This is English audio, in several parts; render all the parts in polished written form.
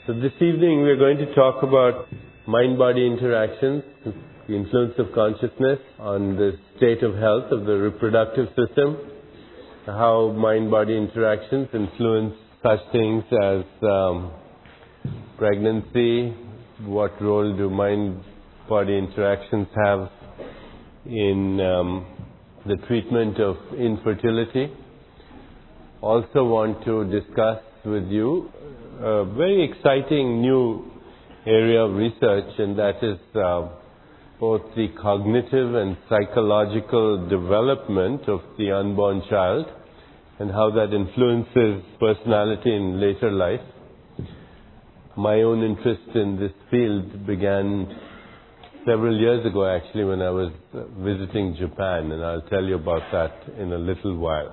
So this evening we are going to talk about mind-body interactions, the influence of consciousness on the state of health of the reproductive system, how mind-body interactions influence such things as pregnancy, what role do mind-body interactions have in the treatment of infertility. Also want to discuss with you a very exciting new area of research, and that is both the cognitive and psychological development of the unborn child and how that influences personality in later life. My own interest in this field began several years ago, actually, when I was visiting Japan, and I'll tell you about that in a little while.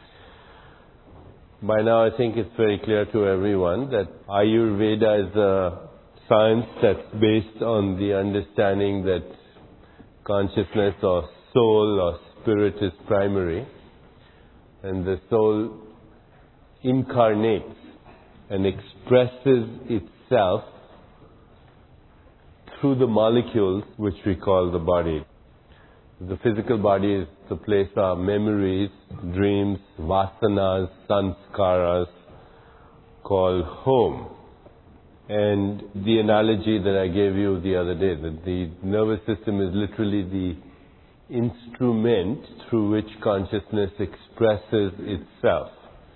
By now, I think it's very clear to everyone that Ayurveda is a science that's based on the understanding that consciousness or soul or spirit is primary, and the soul incarnates and expresses itself through the molecules which we call the body. The physical body is the place our memories, dreams, vasanas, sanskaras call home. And the analogy that I gave you the other day, that the nervous system is literally the instrument through which consciousness expresses itself.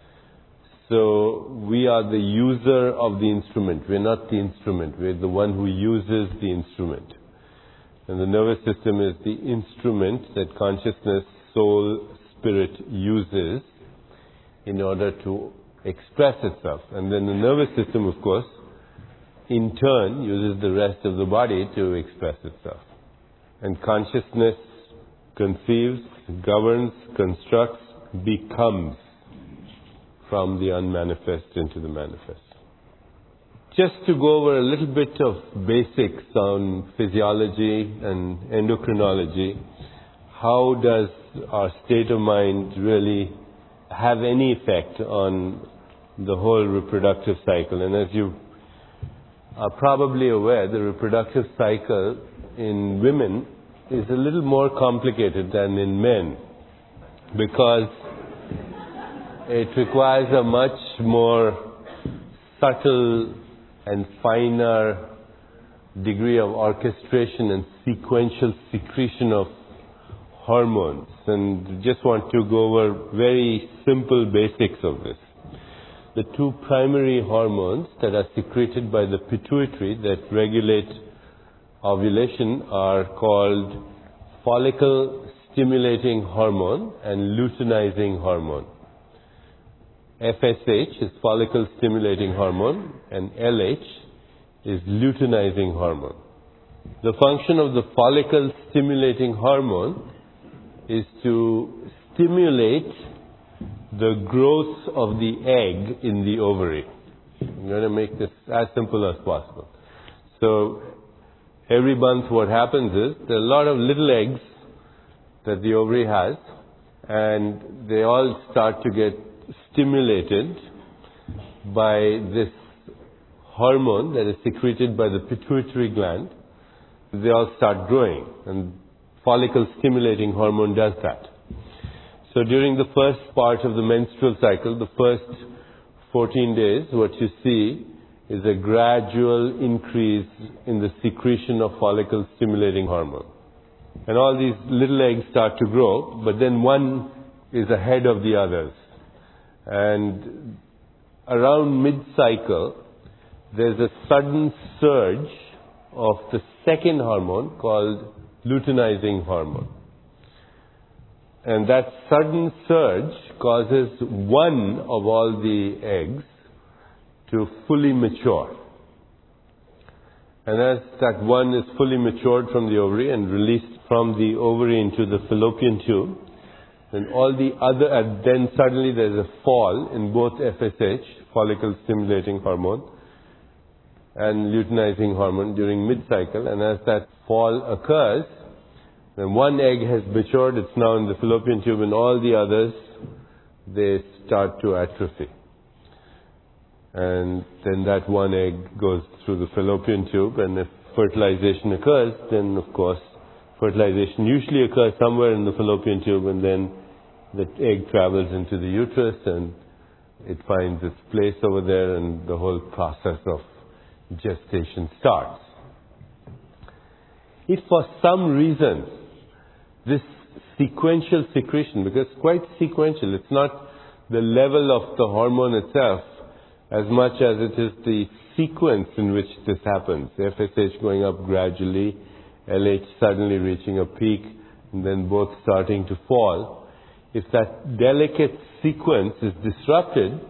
So we are the user of the instrument. We're not the instrument. We're the one who uses the instrument. And the nervous system is the instrument that consciousness, soul, spirit uses in order to express itself. And then the nervous system, of course, in turn uses the rest of the body to express itself. And consciousness conceives, governs, constructs, becomes from the unmanifest into the manifest. Just to go over a little bit of basics on physiology and endocrinology, how does our state of mind really have any effect on the whole reproductive cycle? And as you are probably aware, the reproductive cycle in women is a little more complicated than in men, because it requires a much more subtle and finer degree of orchestration and sequential secretion of hormones. And just want to go over very simple basics of this. The two primary hormones that are secreted by the pituitary that regulate ovulation are called follicle stimulating hormone and luteinizing hormone. FSH is follicle stimulating hormone and LH is luteinizing hormone. The function of the follicle stimulating hormone is to stimulate the growth of the egg in the ovary. I'm going to make this as simple as possible. So every month what happens is there are a lot of little eggs that the ovary has, and they all start to get stimulated by this hormone that is secreted by the pituitary gland. They all start growing, and follicle stimulating hormone does that. So during the first part of the menstrual cycle, the first 14 days, what you see is a gradual increase in the secretion of follicle stimulating hormone. And all these little eggs start to grow, but then one is ahead of the others. And around mid-cycle, there's a sudden surge of the second hormone called luteinizing hormone. And that sudden surge causes one of all the eggs to fully mature. And as that one is fully matured from the ovary and released from the ovary into the fallopian tube, then all the other, and then suddenly there's a fall in both FSH, follicle stimulating hormone, and luteinizing hormone during mid-cycle. And as that fall occurs, then one egg has matured, it's now in the fallopian tube, and all the others, they start to atrophy. And then that one egg goes through the fallopian tube, and if fertilization occurs, then of course fertilization usually occurs somewhere in the fallopian tube, and then the egg travels into the uterus and it finds its place over there, and the whole process of gestation starts. If for some reason this sequential secretion, because it's quite sequential, it's not the level of the hormone itself as much as it is the sequence in which this happens. FSH going up gradually, LH suddenly reaching a peak, and then both starting to fall. If that delicate sequence is disrupted,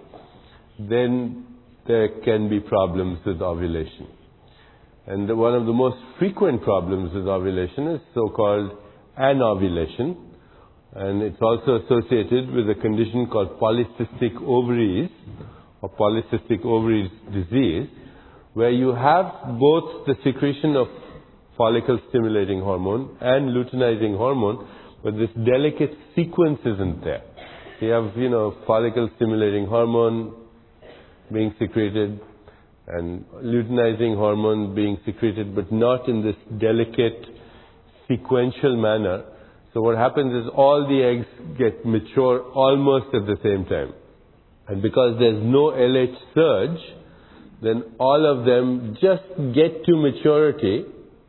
then there can be problems with ovulation. And one of the most frequent problems with ovulation is so-called anovulation. And it's also associated with a condition called polycystic ovaries, or polycystic ovaries disease, where you have both the secretion of follicle-stimulating hormone and luteinizing hormone, but this delicate sequence isn't there. You have, follicle-stimulating hormone being secreted and luteinizing hormone being secreted, but not in this delicate sequential manner. So what happens is all the eggs get mature almost at the same time. And because there's no LH surge, then all of them just get to maturity,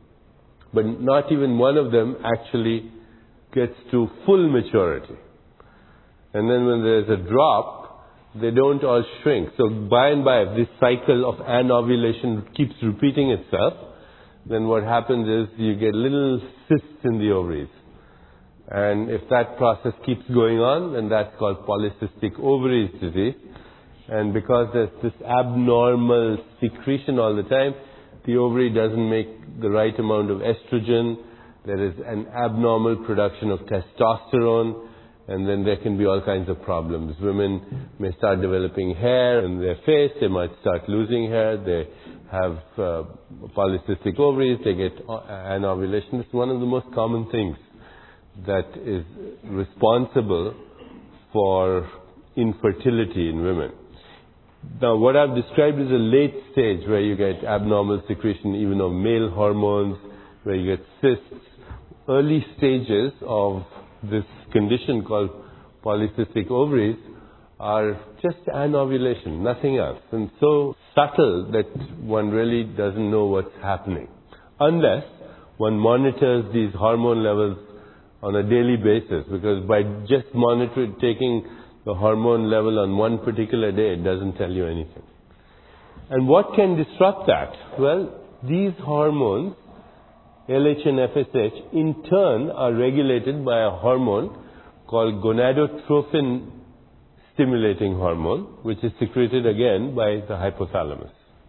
but not even one of them actually gets to full maturity. And then when there's a drop, they don't all shrink. So by and by, if this cycle of anovulation keeps repeating itself, then what happens is you get little cysts in the ovaries. And if that process keeps going on, then that's called polycystic ovaries disease. And because there's this abnormal secretion all the time, the ovary doesn't make the right amount of estrogen. There is an abnormal production of testosterone, and then there can be all kinds of problems. Women may start developing hair in their face, they might start losing hair, they have polycystic ovaries, they get anovulation. It's one of the most common things that is responsible for infertility in women. Now, what I've described is a late stage where you get abnormal secretion even of male hormones, where you get cysts. Early stages of this condition called polycystic ovaries are just anovulation, nothing else, and so subtle that one really doesn't know what's happening, unless one monitors these hormone levels on a daily basis, because by just taking the hormone level on one particular day, it doesn't tell you anything. And what can disrupt that? Well, these hormones, LH and FSH, in turn are regulated by a hormone called gonadotrophin stimulating hormone, which is secreted again by the hypothalamus.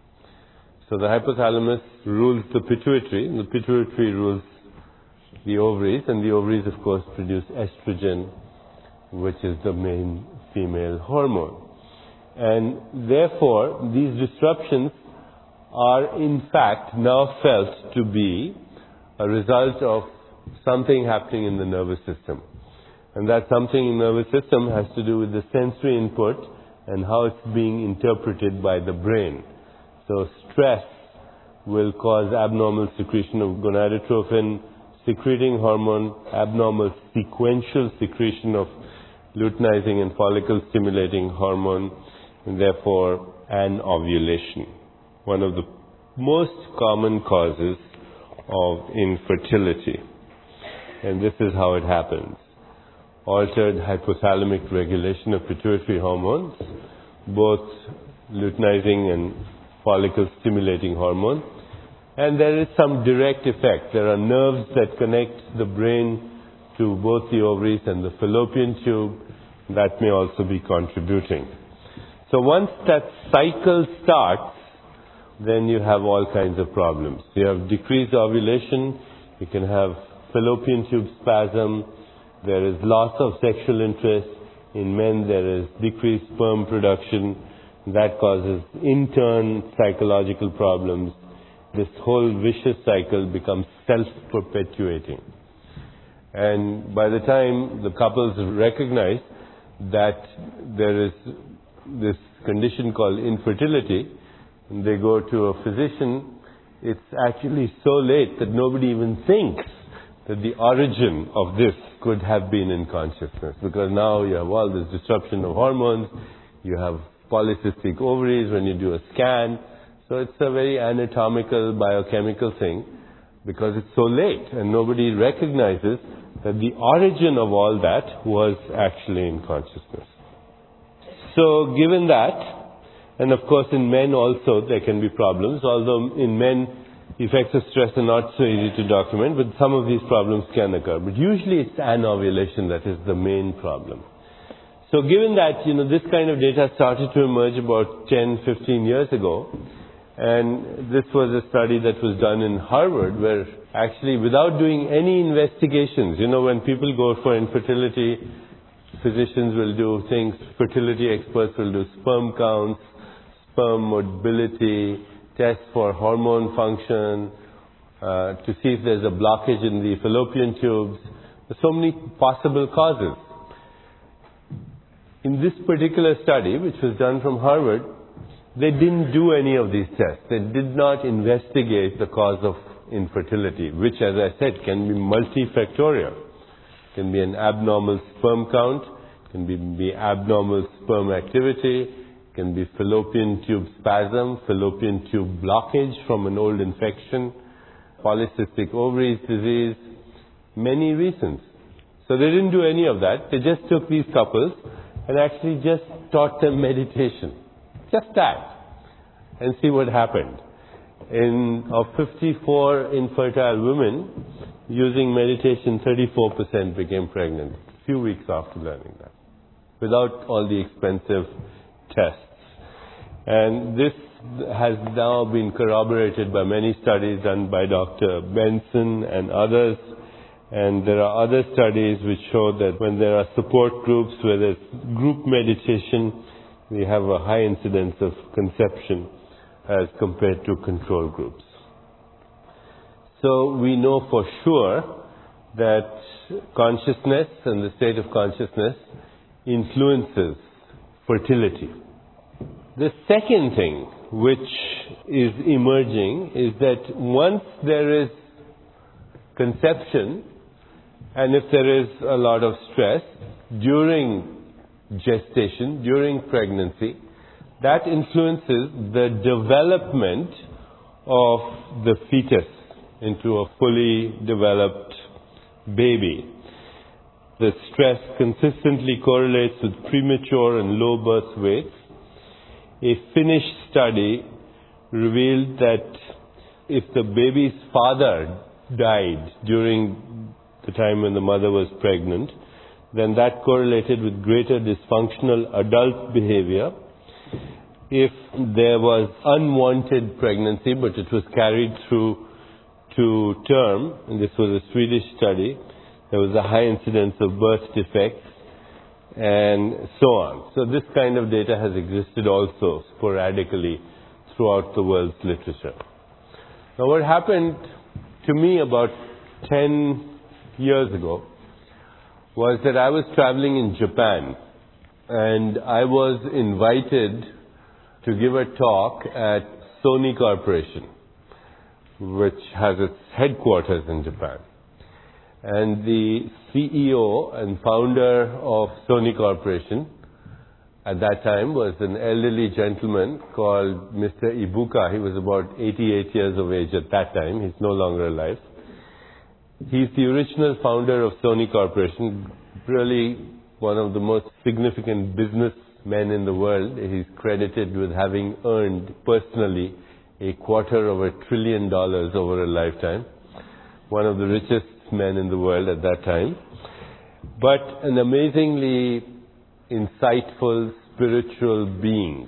So the hypothalamus rules the pituitary, and the pituitary rules the ovaries, and the ovaries, of course, produce estrogen, which is the main female hormone. And therefore, these disruptions are in fact now felt to be a result of something happening in the nervous system. And that something in the nervous system has to do with the sensory input and how it's being interpreted by the brain. So stress will cause abnormal secretion of gonadotrophin secreting hormone, abnormal sequential secretion of luteinizing and follicle stimulating hormone, and therefore anovulation. One of the most common causes of infertility. And this is how it happens. Altered hypothalamic regulation of pituitary hormones, both luteinizing and follicle stimulating hormone. And there is some direct effect. There are nerves that connect the brain to both the ovaries and the fallopian tube. That may also be contributing. So once that cycle starts, then you have all kinds of problems. You have decreased ovulation, you can have fallopian tube spasm, there is loss of sexual interest. In men, there is decreased sperm production. That causes, in turn, psychological problems. This whole vicious cycle becomes self-perpetuating. And by the time the couples recognize that there is this condition called infertility, and they go to a physician, it's actually so late that nobody even thinks that the origin of this could have been in consciousness, because now you have all this disruption of hormones, you have polycystic ovaries when you do a scan, so it's a very anatomical, biochemical thing, because it's so late and nobody recognizes that the origin of all that was actually in consciousness. So given that, and of course in men also there can be problems, although in men effects of stress are not so easy to document, but some of these problems can occur. But usually it's anovulation that is the main problem. So given that, this kind of data started to emerge about 10, 15 years ago, and this was a study that was done in Harvard where actually without doing any investigations, when people go for infertility, physicians will do things, fertility experts will do sperm counts, sperm motility, tests for hormone function, to see if there's a blockage in the fallopian tubes. There's so many possible causes. In this particular study, which was done from Harvard, they didn't do any of these tests. They did not investigate the cause of infertility, which, as I said, can be multifactorial. It can be an abnormal sperm count, it can be abnormal sperm activity, it can be fallopian tube spasm, fallopian tube blockage from an old infection, polycystic ovaries disease, many reasons. So they didn't do any of that. They just took these couples and actually just taught them meditation. Just that. And see what happened. Of 54 infertile women, using meditation, 34% became pregnant a few weeks after learning that, without all the expensive tests. And this has now been corroborated by many studies done by Dr. Benson and others. And there are other studies which show that when there are support groups, where there's group meditation, we have a high incidence of conception as compared to control groups. So we know for sure that consciousness and the state of consciousness influences fertility. The second thing which is emerging is that once there is conception, and if there is a lot of stress during gestation, during pregnancy, that influences the development of the fetus into a fully developed baby. The stress consistently correlates with premature and low birth weights. A Finnish study revealed that if the baby's father died during the time when the mother was pregnant, then that correlated with greater dysfunctional adult behavior. If there was unwanted pregnancy, but it was carried through to term, and this was a Swedish study, there was a high incidence of birth defects, and so on. So this kind of data has existed also sporadically throughout the world's literature. Now what happened to me about 10 years ago was that I was traveling in Japan, and I was invited to give a talk at Sony Corporation, which has its headquarters in Japan. And the CEO and founder of Sony Corporation at that time was an elderly gentleman called Mr. Ibuka. He was about 88 years of age at that time. He's no longer alive. He's the original founder of Sony Corporation, really one of the most significant businessmen in the world. He's credited with having earned personally $250 billion over a lifetime. One of the richest men in the world at that time. But an amazingly insightful, spiritual being.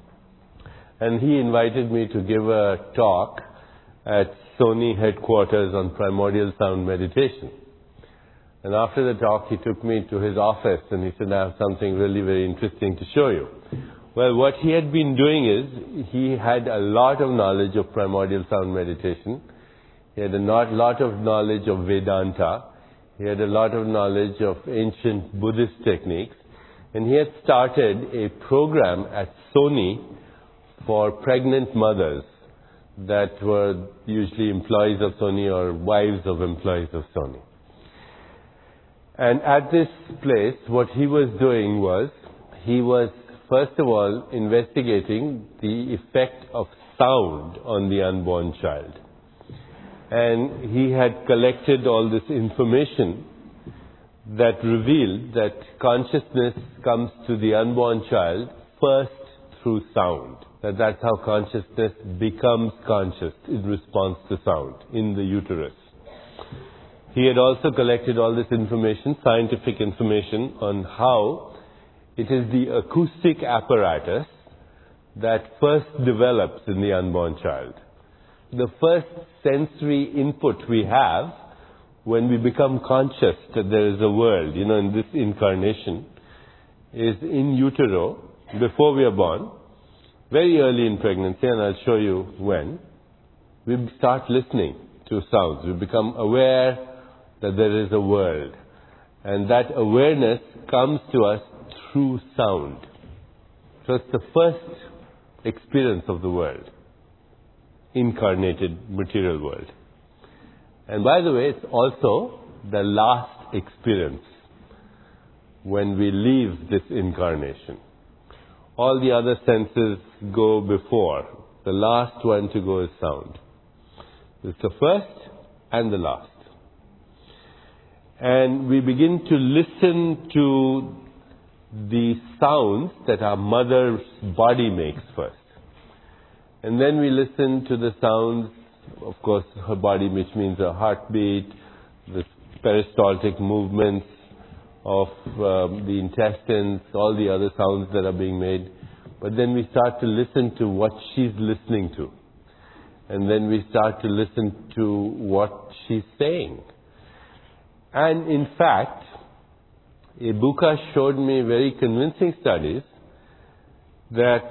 And he invited me to give a talk at Sony headquarters on primordial sound meditation. And after the talk, he took me to his office and he said, I have something really very interesting to show you. Well, what he had been doing is, he had a lot of knowledge of primordial sound meditation. He had a lot of knowledge of Vedanta. He had a lot of knowledge of ancient Buddhist techniques. And he had started a program at Sony for pregnant mothers that were usually employees of Sony or wives of employees of Sony. And at this place, what he was doing was, he was first of all investigating the effect of sound on the unborn child. And he had collected all this information that revealed that consciousness comes to the unborn child first through sound. That's how consciousness becomes conscious in response to sound in the uterus. He had also collected all this information, scientific information, on how it is the acoustic apparatus that first develops in the unborn child. The first sensory input we have when we become conscious that there is a world, in this incarnation, is in utero, before we are born, very early in pregnancy, and I'll show you when. We start listening to sounds. We become aware that there is a world. And that awareness comes to us through sound. So it's the first experience of the world, incarnated material world. And by the way, it's also the last experience when we leave this incarnation. All the other senses go before. The last one to go is sound. It's the first and the last. And we begin to listen to the sounds that our mother's body makes first. And then we listen to the sounds, of course, her body, which means her heartbeat, the peristaltic movements of the intestines, all the other sounds that are being made. But then we start to listen to what she's listening to. And then we start to listen to what she's saying. And in fact, Ebuka showed me very convincing studies that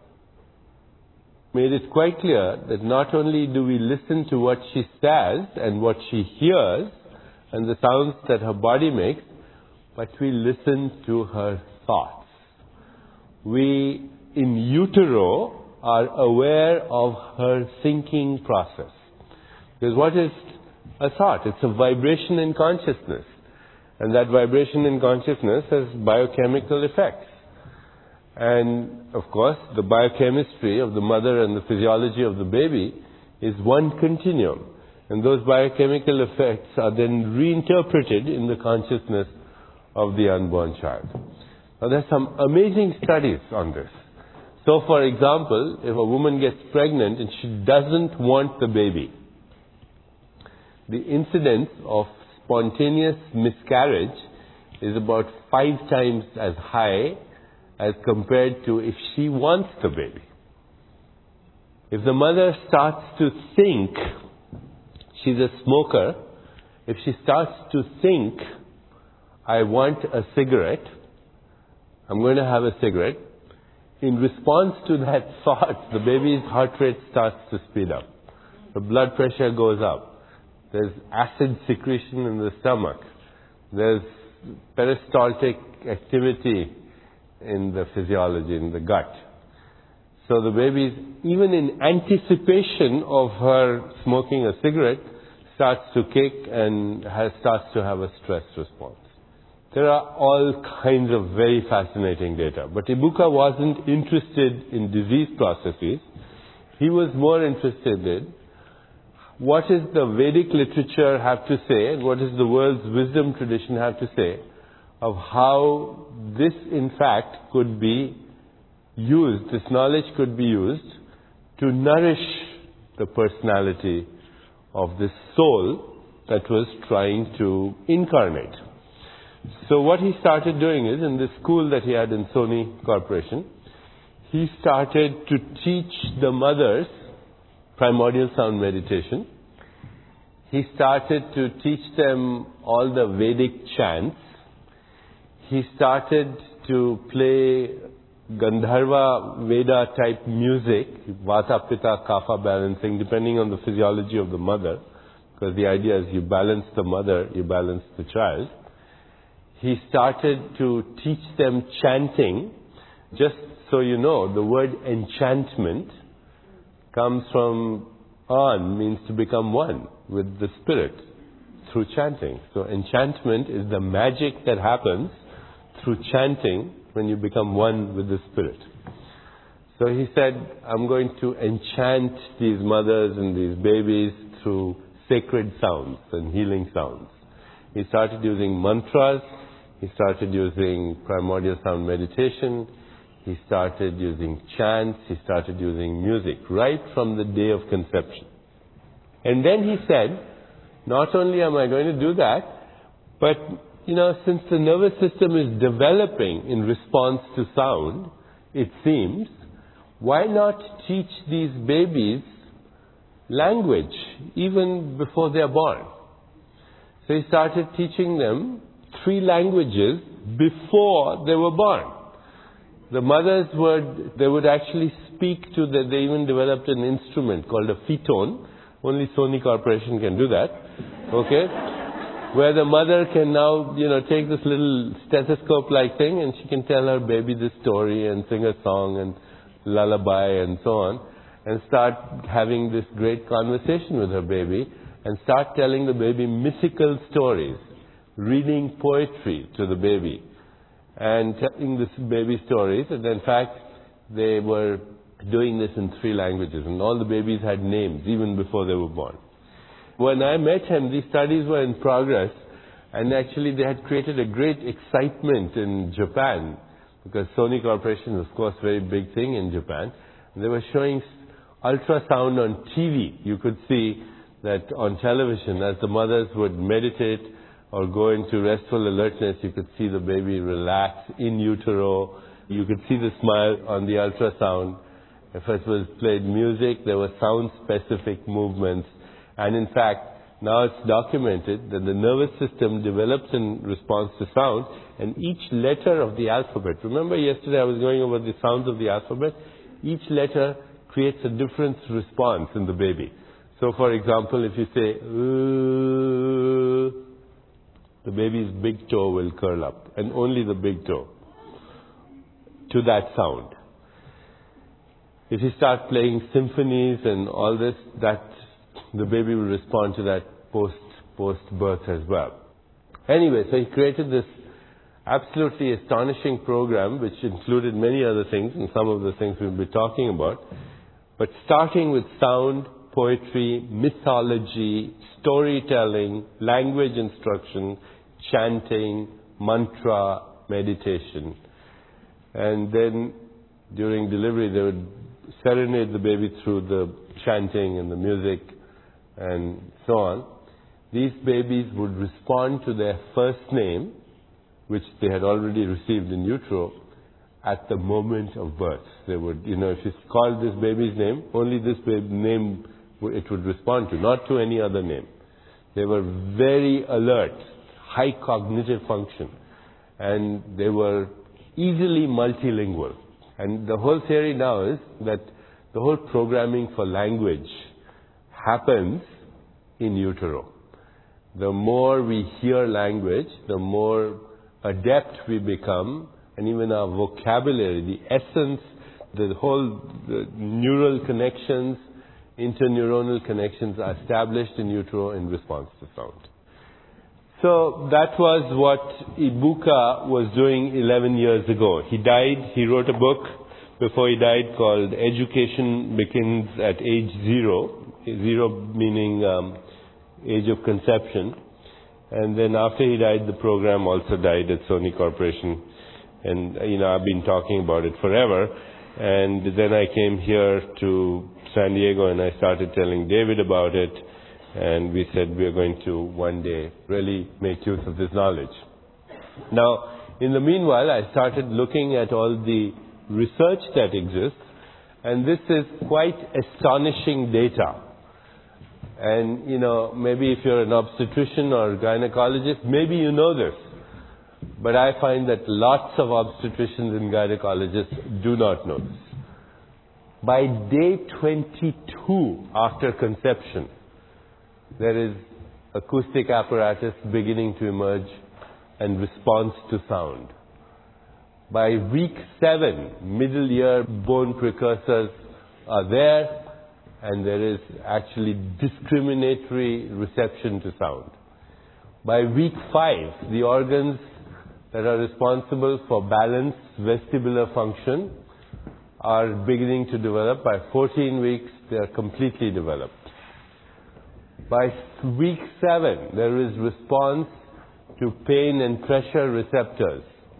made it quite clear that not only do we listen to what she says and what she hears and the sounds that her body makes, but we listen to her thoughts. We, in utero, are aware of her thinking process. Because what is a thought? It's a vibration in consciousness. And that vibration in consciousness has biochemical effects. And, of course, the biochemistry of the mother and the physiology of the baby is one continuum. And those biochemical effects are then reinterpreted in the consciousness of the unborn child. Now, there's some amazing studies on this. So, for example, if a woman gets pregnant and she doesn't want the baby, the incidence of spontaneous miscarriage is about 5 times as high as compared to if she wants the baby. If the mother starts to think, she's a smoker, if she starts to think, I want a cigarette, I'm going to have a cigarette, in response to that thought, the baby's heart rate starts to speed up. The blood pressure goes up. There's acid secretion in the stomach. There's peristaltic activity in the physiology, in the gut. So the baby, even in anticipation of her smoking a cigarette, starts to kick and starts to have a stress response. There are all kinds of very fascinating data. But Ebuka wasn't interested in disease processes. He was more interested in what does the Vedic literature have to say and what does the world's wisdom tradition have to say of how this, in fact, could be used, this knowledge could be used to nourish the personality of this soul that was trying to incarnate. So what he started doing is, in this school that he had in Sony Corporation, he started to teach the mothers primordial sound meditation. He started to teach them all the Vedic chants. He started to play Gandharva Veda type music, Vata, Pitta, Kapha balancing, depending on the physiology of the mother, because the idea is you balance the mother, you balance the child. he started to teach them chanting. Just so you know, the word enchantment comes from an, means to become one with the spirit through chanting. So enchantment is the magic that happens through chanting when you become one with the spirit. So he said, I'm going to enchant these mothers and these babies through sacred sounds and healing sounds. He started using mantras. He started using primordial sound meditation. He started using chants. He started using music right from the day of conception. And then he said, not only am I going to do that, but, since the nervous system is developing in response to sound, it seems, why not teach these babies language even before they are born? So he started teaching them 3 languages before they were born. The mothers would actually speak to they even developed an instrument called a fetone. Only Sony Corporation can do that. Okay? Where the mother can now, take this little stethoscope-like thing and she can tell her baby this story and sing a song and lullaby and so on, and start having this great conversation with her baby and start telling the baby mythical stories, reading poetry to the baby and telling this baby stories. And in fact, they were doing this in 3 languages, and all the babies had names even before they were born. When I met him, these studies were in progress, and actually they had created a great excitement in Japan, because Sony Corporation is, of course, a very big thing in Japan. They were showing ultrasound on TV. You could see that on television, as the mothers would meditate or go into restful alertness, you could see the baby relax in utero. You could see the smile on the ultrasound. First was played music. There were sound-specific movements. And in fact, now it's documented that the nervous system develops in response to sound, and each letter of the alphabet. Remember yesterday I was going over the sounds of the alphabet? Each letter creates a different response in the baby. So for example, if you say, the baby's big toe will curl up, and only the big toe, to that sound. If you start playing symphonies and all this, that the baby will respond to that post-birth as well. Anyway, so he created this absolutely astonishing program, which included many other things, and some of the things we'll be talking about. But starting with sound, poetry, mythology, storytelling, language instruction, chanting, mantra, meditation. And then during delivery, they would serenade the baby through the chanting and the music and so on. These babies would respond to their first name, which they had already received in utero, at the moment of birth. They would, if you called this baby's name, only this baby's name it would respond to, not to any other name. They were very alert, high cognitive function, and they were easily multilingual. And the whole theory now is that the whole programming for language happens in utero. The more we hear language, the more adept we become, and even our vocabulary, the essence, the neural connections, interneuronal connections are established in utero in response to sound. So that was what Ibuka was doing 11 years ago. He died, he wrote a book before he died called Education Begins at Age Zero. Zero meaning age of conception. And then after he died, the program also died at Sony Corporation. And, I've been talking about it forever. And then I came here to San Diego and I started telling David about it. And we said we are going to one day really make use of this knowledge. Now, in the meanwhile, I started looking at all the research that exists. And this is quite astonishing data. And, maybe if you're an obstetrician or gynecologist, maybe you know this. But I find that lots of obstetricians and gynecologists do not know this. By day 22 after conception, there is acoustic apparatus beginning to emerge. and response to sound. By week 7, middle ear bone precursors are there, and there is actually discriminatory reception to sound. By week 5, the organs that are responsible for balance, vestibular function, are beginning to develop. By 14 weeks, they are completely developed. By week 7, there is response to pain and pressure receptors.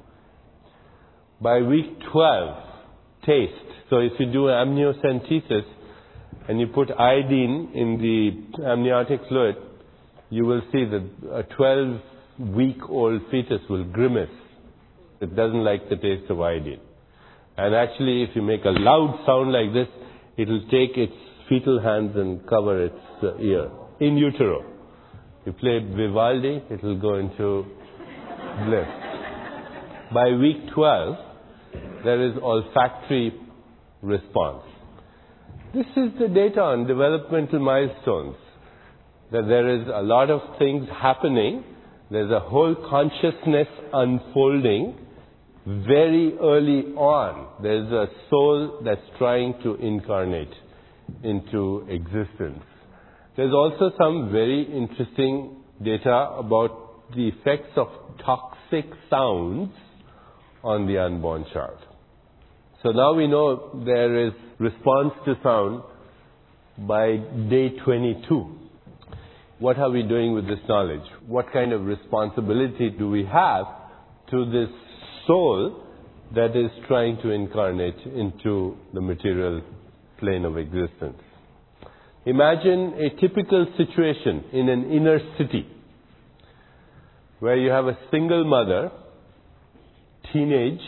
By week 12, taste. So if you do amniocentesis and you put iodine in the amniotic fluid, you will see that a 12-week-old fetus will grimace. It doesn't like the taste of iodine. And actually, if you make a loud sound like this, it will take its fetal hands and cover its ear, in utero. You play Vivaldi, it will go into bliss. By week 12, there is olfactory response. This is the data on developmental milestones, that there is a lot of things happening. There's a whole consciousness unfolding very early on. There's a soul that's trying to incarnate into existence. There's also some very interesting data about the effects of toxic sounds on the unborn child. So now we know there is response to sound by day 22. What are we doing with this knowledge? What kind of responsibility do we have to this soul that is trying to incarnate into the material plane of existence? Imagine a typical situation in an inner city where you have a single mother, teenage,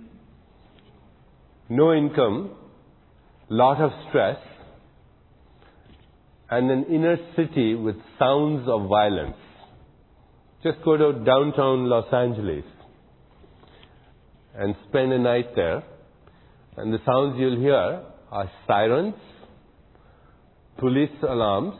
no income, lot of stress, and an inner city with sounds of violence. Just go to downtown Los Angeles and spend a night there, and the sounds you'll hear are sirens, police alarms,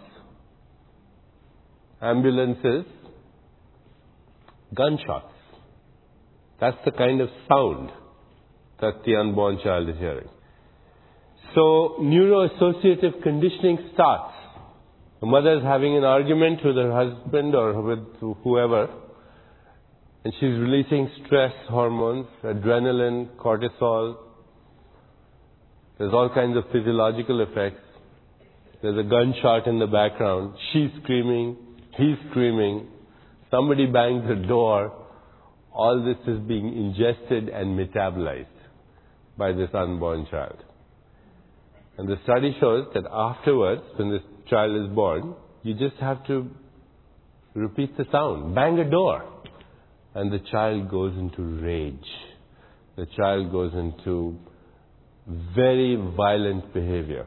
ambulances, gunshots. That's the kind of sound that the unborn child is hearing. So neuroassociative conditioning starts. The mother is having an argument with her husband or with whoever, and she's releasing stress hormones, adrenaline, cortisol. There's all kinds of physiological effects. There's a gunshot in the background. She's screaming, he's screaming, somebody bangs the door. All this is being ingested and metabolized by this unborn child. And the study shows that afterwards, when this child is born, you just have to repeat the sound, bang a door, and the child goes into rage. The child goes into very violent behavior.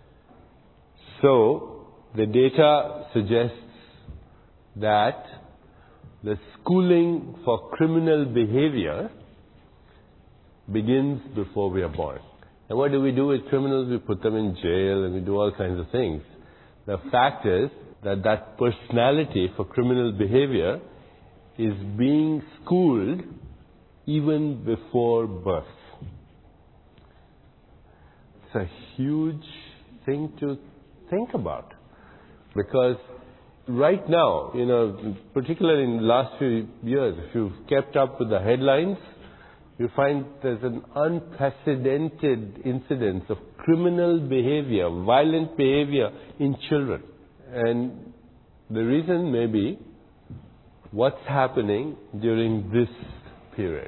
So, the data suggests that the schooling for criminal behavior begins before we are born. And what do we do with criminals? We put them in jail and we do all kinds of things. The fact is that that personality for criminal behavior is being schooled even before birth. It's a huge thing to think about, because right now, particularly in the last few years, if you've kept up with the headlines, you find there's an unprecedented incidence of criminal behavior, violent behavior in children. And the reason may be what's happening during this period.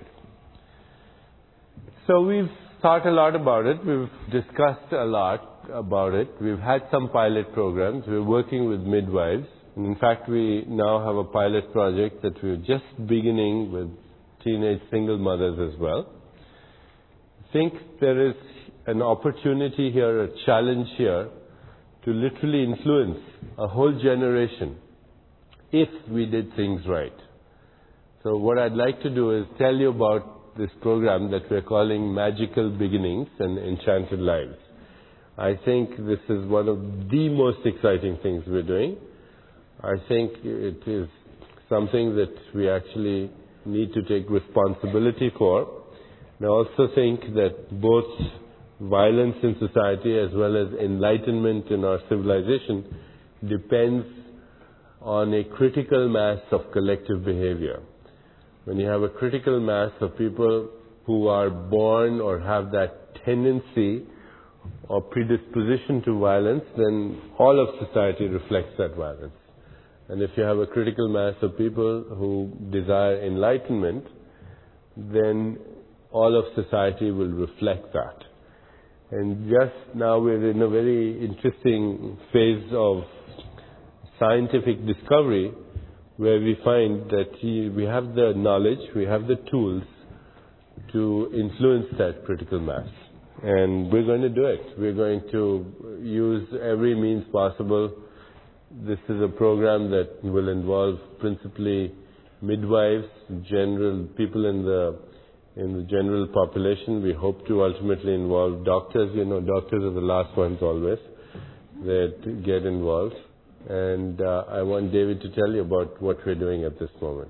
So we've thought a lot about it. We've discussed a lot about it. We've had some pilot programs. We're working with midwives. And in fact, we now have a pilot project that we're just beginning with teenage single mothers as well. I think there is an opportunity here, a challenge here, to literally influence a whole generation if we did things right. So what I'd like to do is tell you about this program that we're calling Magical Beginnings and Enchanted Lives. I think this is one of the most exciting things we're doing. I think it is something that we actually need to take responsibility for. And I also think that both violence in society as well as enlightenment in our civilization depends on a critical mass of collective behavior. When you have a critical mass of people who are born or have that tendency or predisposition to violence, then all of society reflects that violence. And if you have a critical mass of people who desire enlightenment, then all of society will reflect that. And just now we're in a very interesting phase of scientific discovery where we find that we have the knowledge, we have the tools to influence that critical mass. And we're going to do it. We're going to use every means possible. This is a program that will involve principally midwives, general people in the general population. We hope to ultimately involve doctors. You know, doctors are the last ones always that get involved. And I want David to tell you about what we're doing at this moment.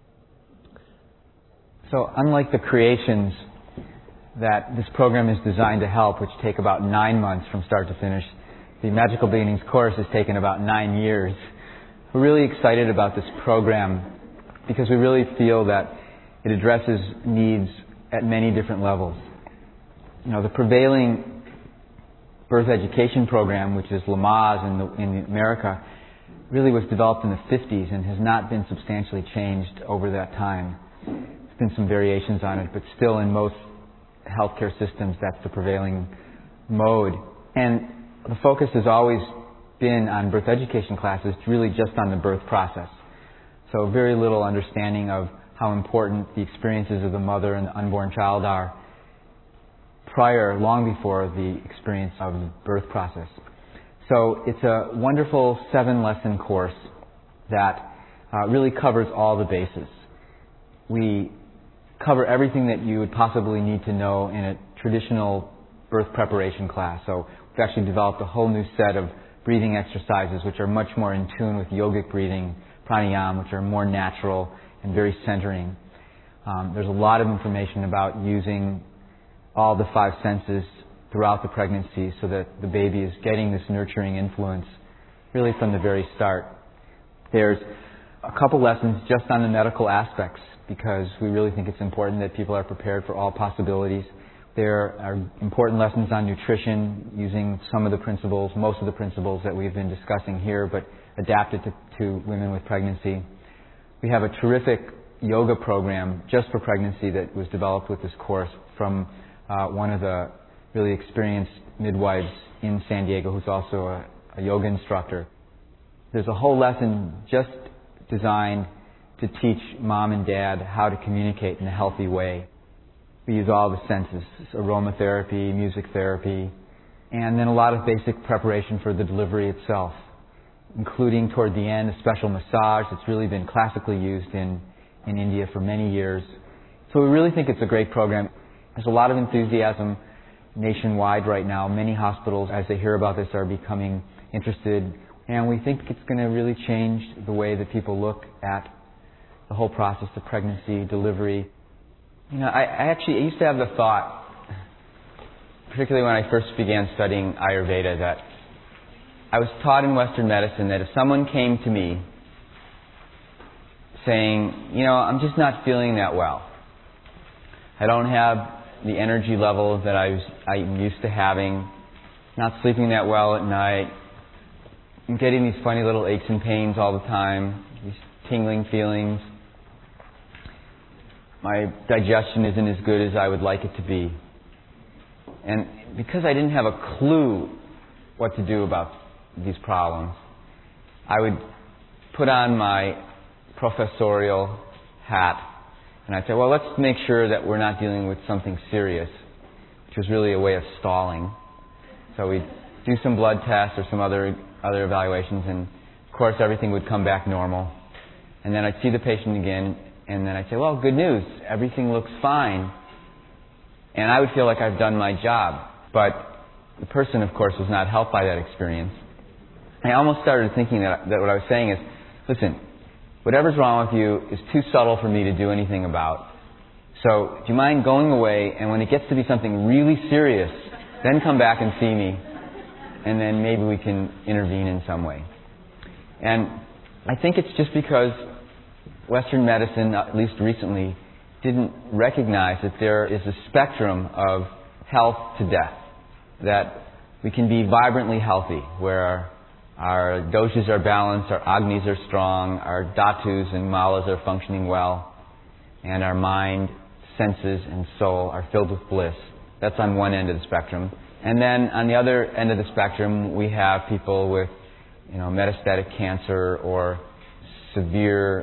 So unlike the creations that this program is designed to help, which take about 9 months from start to finish, the Magical Beginnings course has taken about 9 years. We're really excited about this program because we really feel that it addresses needs at many different levels. You know, the prevailing birth education program, which is Lamaze in America, really was developed in the 50s and has not been substantially changed over that time. There's been some variations on it, but still in most healthcare systems, that's the prevailing mode. And the focus has always been on birth education classes, really just on the birth process. So very little understanding of how important the experiences of the mother and the unborn child are long before the experience of the birth process. So it's a wonderful 7-lesson course that really covers all the bases. We cover everything that you would possibly need to know in a traditional birth preparation class. So we've actually developed a whole new set of breathing exercises which are much more in tune with yogic breathing, pranayama, which are more natural and very centering. There's a lot of information about using all the 5 senses throughout the pregnancy so that the baby is getting this nurturing influence really from the very start. There's a couple lessons just on the medical aspects because we really think it's important that people are prepared for all possibilities. There are important lessons on nutrition using some of the principles, most of the principles that we've been discussing here, but adapted to women with pregnancy. We have a terrific yoga program just for pregnancy that was developed with this course from one of the really experienced midwives in San Diego who's also a yoga instructor. There's a whole lesson just designed to teach mom and dad how to communicate in a healthy way. We use all the senses, aromatherapy, music therapy, and then a lot of basic preparation for the delivery itself, including toward the end a special massage that's really been classically used in India for many years. So we really think it's a great program. There's a lot of enthusiasm nationwide right now. Many hospitals, as they hear about this, are becoming interested, and we think it's going to really change the way that people look at the whole process of pregnancy, delivery. You know, I used to have the thought, particularly when I first began studying Ayurveda, that I was taught in Western medicine that if someone came to me saying, you know, I'm just not feeling that well, I don't have the energy level that I'm used to having, not sleeping that well at night, I'm getting these funny little aches and pains all the time, these tingling feelings, my digestion isn't as good as I would like it to be. And because I didn't have a clue what to do about these problems, I would put on my professorial hat and I'd say, well, let's make sure that we're not dealing with something serious, which was really a way of stalling. So we'd do some blood tests or some other evaluations, and of course everything would come back normal. And then I'd see the patient again, and then I'd say, well, good news, everything looks fine. And I would feel like I've done my job. But the person, of course, was not helped by that experience. I almost started thinking that what I was saying is, listen, whatever's wrong with you is too subtle for me to do anything about. So, do you mind going away, and when it gets to be something really serious, then come back and see me, and then maybe we can intervene in some way. And I think it's just because Western medicine, at least recently, didn't recognize that there is a spectrum of health to death, that we can be vibrantly healthy, where our doshas are balanced, our agnis are strong, our dhatus and malas are functioning well, and our mind, senses, and soul are filled with bliss. That's on one end of the spectrum. And then on the other end of the spectrum, we have people with, metastatic cancer or severe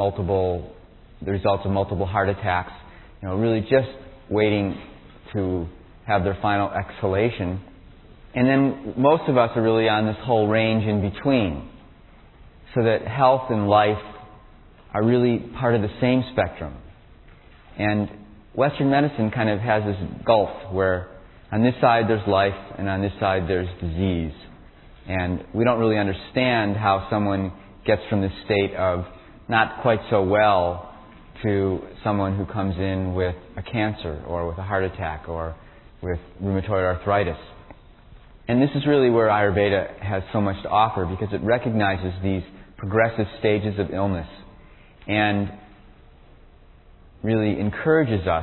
the results of multiple heart attacks, really just waiting to have their final exhalation. And then most of us are really on this whole range in between, so that health and life are really part of the same spectrum. And Western medicine kind of has this gulf where on this side there's life and on this side there's disease. And we don't really understand how someone gets from this state of not quite so well to someone who comes in with a cancer or with a heart attack or with rheumatoid arthritis. And this is really where Ayurveda has so much to offer, because it recognizes these progressive stages of illness and really encourages us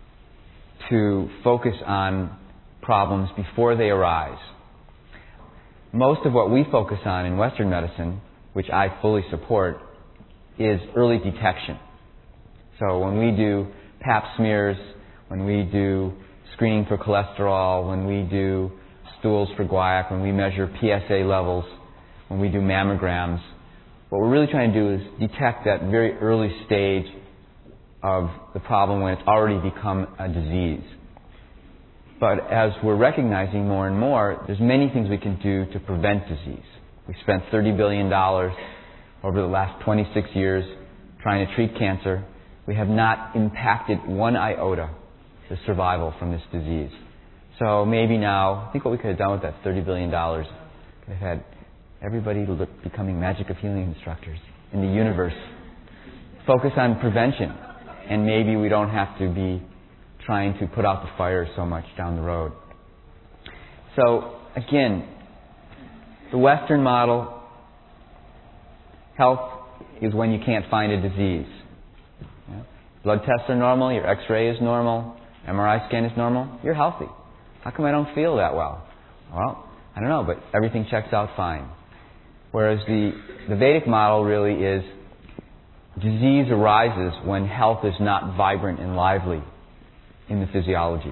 to focus on problems before they arise. Most of what we focus on in Western medicine, which I fully support, is early detection. So when we do pap smears, when we do screening for cholesterol, when we do stools for guaiac, when we measure PSA levels, when we do mammograms, what we're really trying to do is detect that very early stage of the problem when it's already become a disease. But as we're recognizing more and more, there's many things we can do to prevent disease. We spent $30 billion over the last 26 years trying to treat cancer. We have not impacted one iota the survival from this disease. So maybe now, I think what we could have done with that $30 billion, could have had everybody becoming Magic of Healing instructors in the universe. Focus on prevention, and maybe we don't have to be trying to put out the fire so much down the road. So, again, the Western model, health is when you can't find a disease. Blood tests are normal, your X-ray is normal, MRI scan is normal, you're healthy. How come I don't feel that well? Well, I don't know, but everything checks out fine. Whereas the Vedic model really is disease arises when health is not vibrant and lively in the physiology.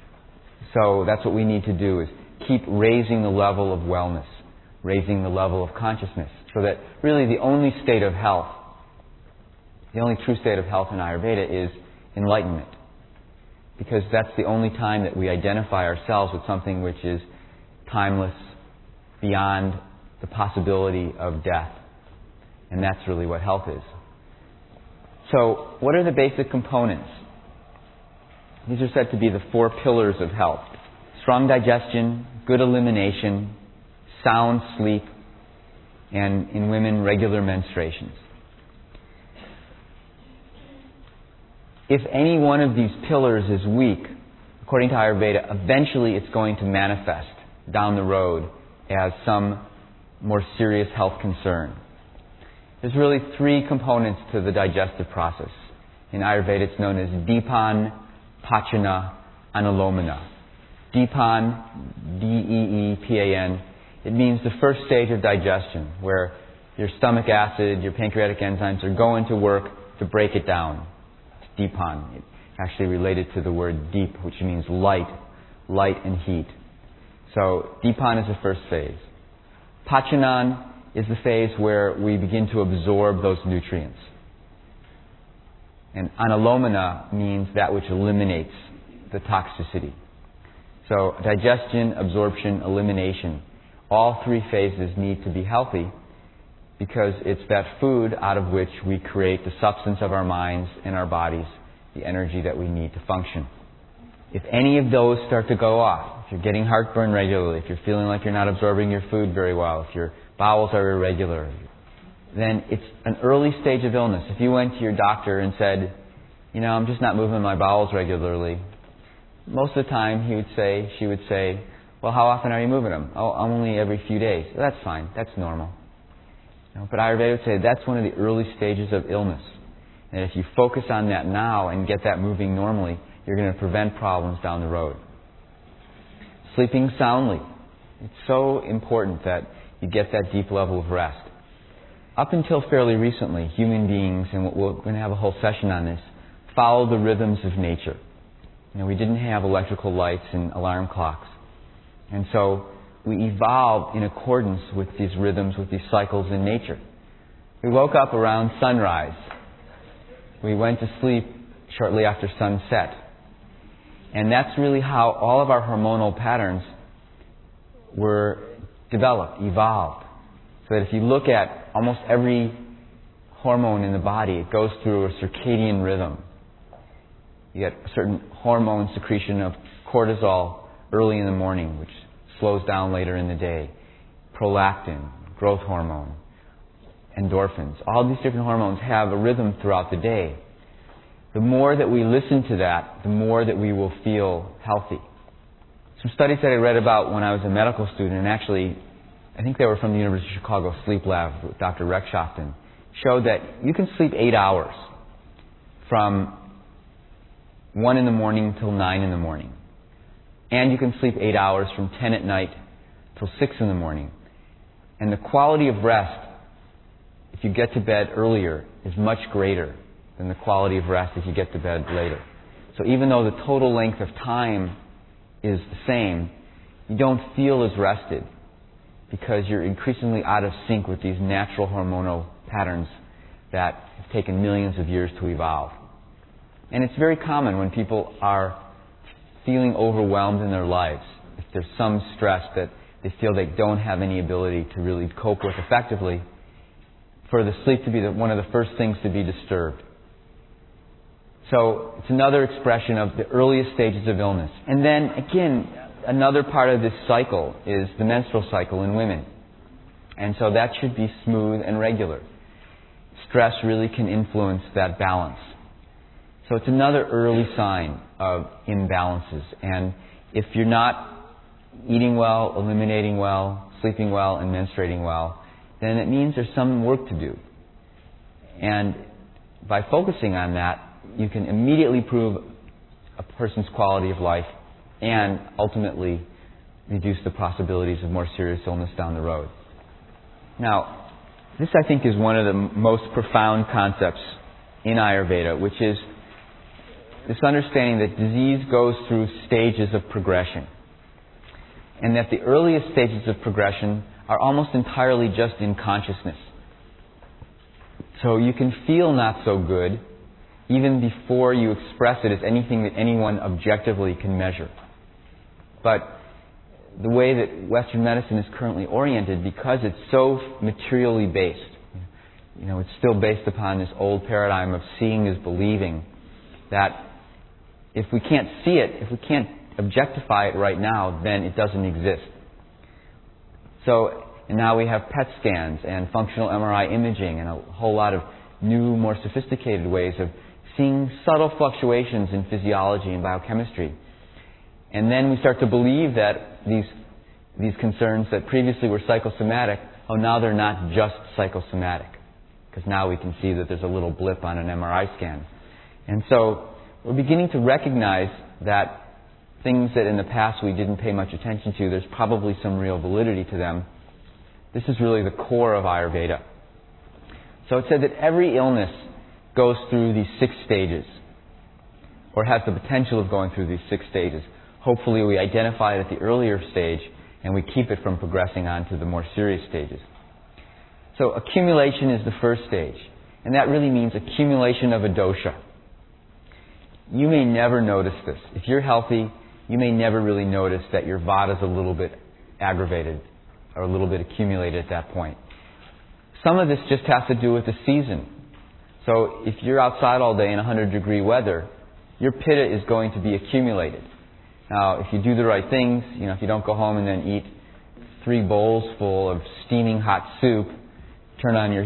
So that's what we need to do, is keep raising the level of wellness, raising the level of consciousness, so that really the only state of health, the only true state of health in Ayurveda is enlightenment. Because that's the only time that we identify ourselves with something which is timeless, beyond the possibility of death. And that's really what health is. So, what are the basic components? These are said to be the 4 pillars of health: strong digestion, good elimination, sound sleep, and in women, regular menstruations. If any one of these pillars is weak, according to Ayurveda, eventually it's going to manifest down the road as some more serious health concern. There's really 3 components to the digestive process. In Ayurveda it's known as Dipan, Pachana, Anulomana. Dipan, D-E-E-P-A-N, it means the first stage of digestion, where your stomach acid, your pancreatic enzymes are going to work to break it down. It's Dipan. It's actually related to the word deep, which means light and heat. So Dipan is the first phase. Pachanan is the phase where we begin to absorb those nutrients. And Anulomana means that which eliminates the toxicity. So digestion, absorption, elimination, all 3 phases need to be healthy, because it's that food out of which we create the substance of our minds and our bodies, the energy that we need to function. If any of those start to go off, if you're getting heartburn regularly, if you're feeling like you're not absorbing your food very well, if your bowels are irregular, then it's an early stage of illness. If you went to your doctor and said, I'm just not moving my bowels regularly, most of the time she would say, well, how often are you moving them? Oh, only every few days. That's fine. That's normal. But Ayurveda would say that's one of the early stages of illness. And if you focus on that now and get that moving normally, you're going to prevent problems down the road. Sleeping soundly. It's so important that you get that deep level of rest. Up until fairly recently, human beings, and we're going to have a whole session on this, follow the rhythms of nature. We didn't have electrical lights and alarm clocks. And so we evolved in accordance with these rhythms, with these cycles in nature. We woke up around sunrise. We went to sleep shortly after sunset. And that's really how all of our hormonal patterns were developed, evolved. So that if you look at almost every hormone in the body, it goes through a circadian rhythm. You get a certain hormone secretion of cortisol early in the morning, which slows down later in the day. Prolactin, growth hormone, endorphins. All these different hormones have a rhythm throughout the day. The more that we listen to that, the more that we will feel healthy. Some studies that I read about when I was a medical student, and actually, I think they were from the University of Chicago Sleep Lab with Dr. Rechtschaffen, showed that you can sleep 8 hours from 1 in the morning till 9 in the morning. And you can sleep 8 hours from 10 at night till 6 in the morning. And the quality of rest, if you get to bed earlier, is much greater than the quality of rest if you get to bed later. So even though the total length of time is the same, you don't feel as rested because you're increasingly out of sync with these natural hormonal patterns that have taken millions of years to evolve. And it's very common when people are feeling overwhelmed in their lives, if there's some stress that they feel they don't have any ability to really cope with effectively, for the sleep to be one of the first things to be disturbed. So it's another expression of the earliest stages of illness. And then, again, another part of this cycle is the menstrual cycle in women. And so that should be smooth and regular. Stress really can influence that balance. So it's another early sign of imbalances. And if you're not eating well, eliminating well, sleeping well, and menstruating well, then it means there's some work to do. And by focusing on that, you can immediately improve a person's quality of life and ultimately reduce the possibilities of more serious illness down the road. Now, this I think is one of the most profound concepts in Ayurveda, which is this understanding that disease goes through stages of progression. And that the earliest stages of progression are almost entirely just in consciousness. So you can feel not so good even before you express it as anything that anyone objectively can measure. But the way that Western medicine is currently oriented, because it's so materially based, it's still based upon this old paradigm of seeing is believing, that if we can't see it, if we can't objectify it right now, then it doesn't exist. So, and now we have PET scans and functional MRI imaging and a whole lot of new, more sophisticated ways of seeing subtle fluctuations in physiology and biochemistry. And then we start to believe that these concerns that previously were psychosomatic, now they're not just psychosomatic. Because now we can see that there's a little blip on an MRI scan. And so we're beginning to recognize that things that in the past we didn't pay much attention to, there's probably some real validity to them. This is really the core of Ayurveda. So it said that every illness goes through these 6 stages, or has the potential of going through these 6 stages. Hopefully we identify it at the earlier stage and we keep it from progressing on to the more serious stages. So accumulation is the first stage, and that really means accumulation of a dosha. You may never notice this. If you're healthy, you may never really notice that your vata is a little bit aggravated or a little bit accumulated at that point. Some of this just has to do with the season. So if you're outside all day in 100-degree weather, your pitta is going to be accumulated. Now, if you do the right things, if you don't go home and then eat 3 bowls full of steaming hot soup, turn on your heat,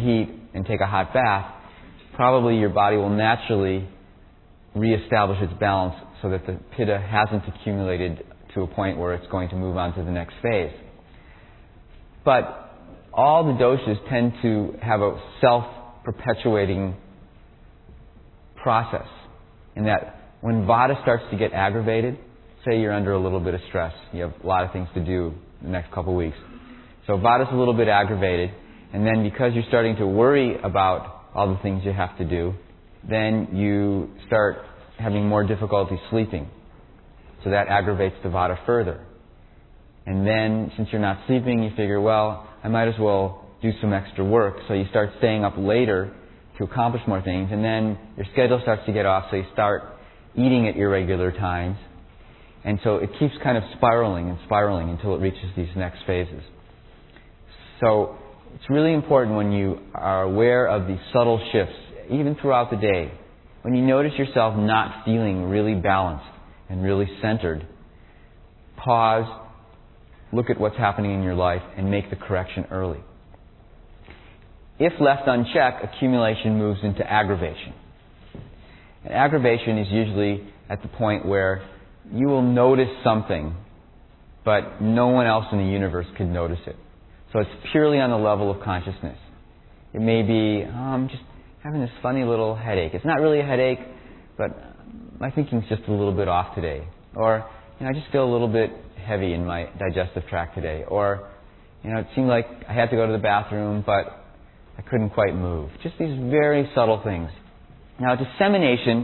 and take a hot bath, probably your body will naturally reestablish its balance so that the pitta hasn't accumulated to a point where it's going to move on to the next phase. But all the doshas tend to have a self-perpetuating process in that when vata starts to get aggravated, say you're under a little bit of stress, you have a lot of things to do the next couple of weeks. So vata's a little bit aggravated, and then because you're starting to worry about all the things you have to do, then you start having more difficulty sleeping. So that aggravates the vata further. And then, since you're not sleeping, you figure, well, I might as well do some extra work. So you start staying up later to accomplish more things, and then your schedule starts to get off, so you start eating at irregular times. And so it keeps kind of spiraling and spiraling until it reaches these next phases. So it's really important when you are aware of these subtle shifts, even throughout the day, when you notice yourself not feeling really balanced and really centered, pause, look at what's happening in your life, and make the correction early. If left unchecked, accumulation moves into aggravation. And aggravation is usually at the point where you will notice something, but no one else in the universe could notice it. So it's purely on the level of consciousness. It may be, I'm just having this funny little headache. It's not really a headache, but my thinking's just a little bit off today. Or, I just feel a little bit heavy in my digestive tract today. Or, it seemed like I had to go to the bathroom, but I couldn't quite move. Just these very subtle things. Now, dissemination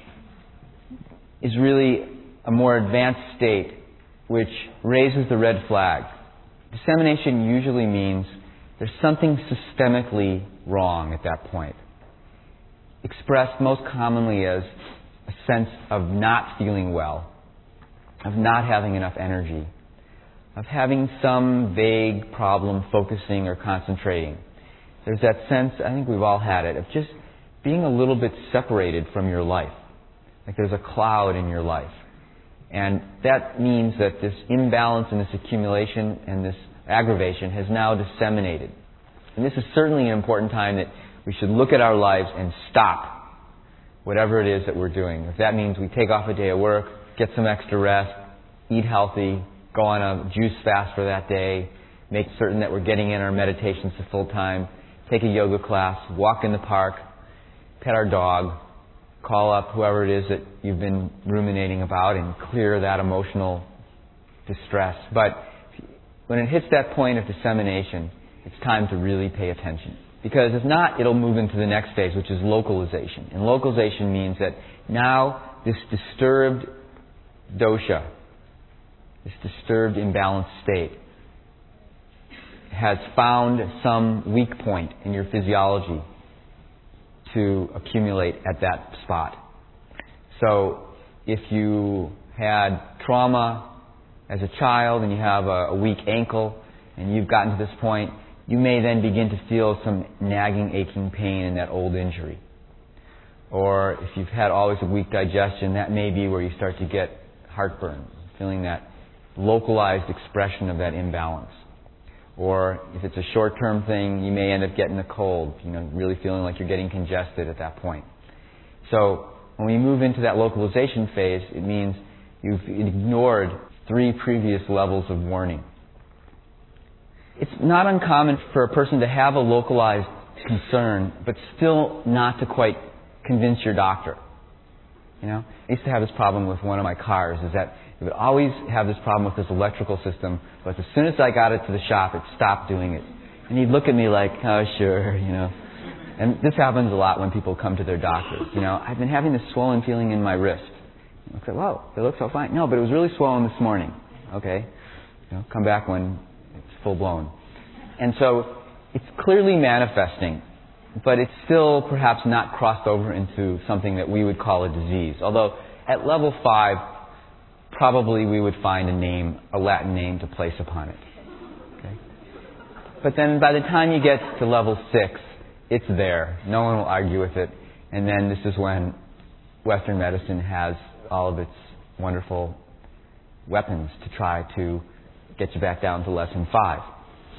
is really a more advanced state which raises the red flag. Dissemination usually means there's something systemically wrong at that point. Expressed most commonly as a sense of not feeling well, of not having enough energy, of having some vague problem focusing or concentrating. There's that sense, I think we've all had it, of just being a little bit separated from your life. Like there's a cloud in your life. And that means that this imbalance and this accumulation and this aggravation has now disseminated. And this is certainly an important time that we should look at our lives and stop whatever it is that we're doing. If that means we take off a day of work, get some extra rest, eat healthy, go on a juice fast for that day, make certain that we're getting in our meditations to full time, take a yoga class, walk in the park, pet our dog, call up whoever it is that you've been ruminating about and clear that emotional distress. But when it hits that point of dissemination, it's time to really pay attention. Because if not, it'll move into the next phase, which is localization. And localization means that now this disturbed dosha, this disturbed imbalanced state, has found some weak point in your physiology to accumulate at that spot. So if you had trauma as a child and you have a weak ankle and you've gotten to this point, you may then begin to feel some nagging, aching pain in that old injury. Or if you've had always a weak digestion, that may be where you start to get heartburn, feeling that localized expression of that imbalance. Or if it's a short-term thing, you may end up getting a cold, really feeling like you're getting congested at that point. So when we move into that localization phase, it means you've ignored 3 previous levels of warning. It's not uncommon for a person to have a localized concern, but still not to quite convince your doctor. I used to have this problem with one of my cars, is that it would always have this problem with this electrical system, but as soon as I got it to the shop, it stopped doing it. And he'd look at me like, oh, sure, And this happens a lot when people come to their doctors. I've been having this swollen feeling in my wrist. I say, whoa, it looks so fine. No, but it was really swollen this morning. Okay. Come back when it's full blown. And so it's clearly manifesting, but it's still perhaps not crossed over into something that we would call a disease. Although at level 5, probably we would find a Latin name to place upon it. Okay? But then by the time you get to level 6, it's there. No one will argue with it. And then this is when Western medicine has all of its wonderful weapons to try to get you back down to lesson 5.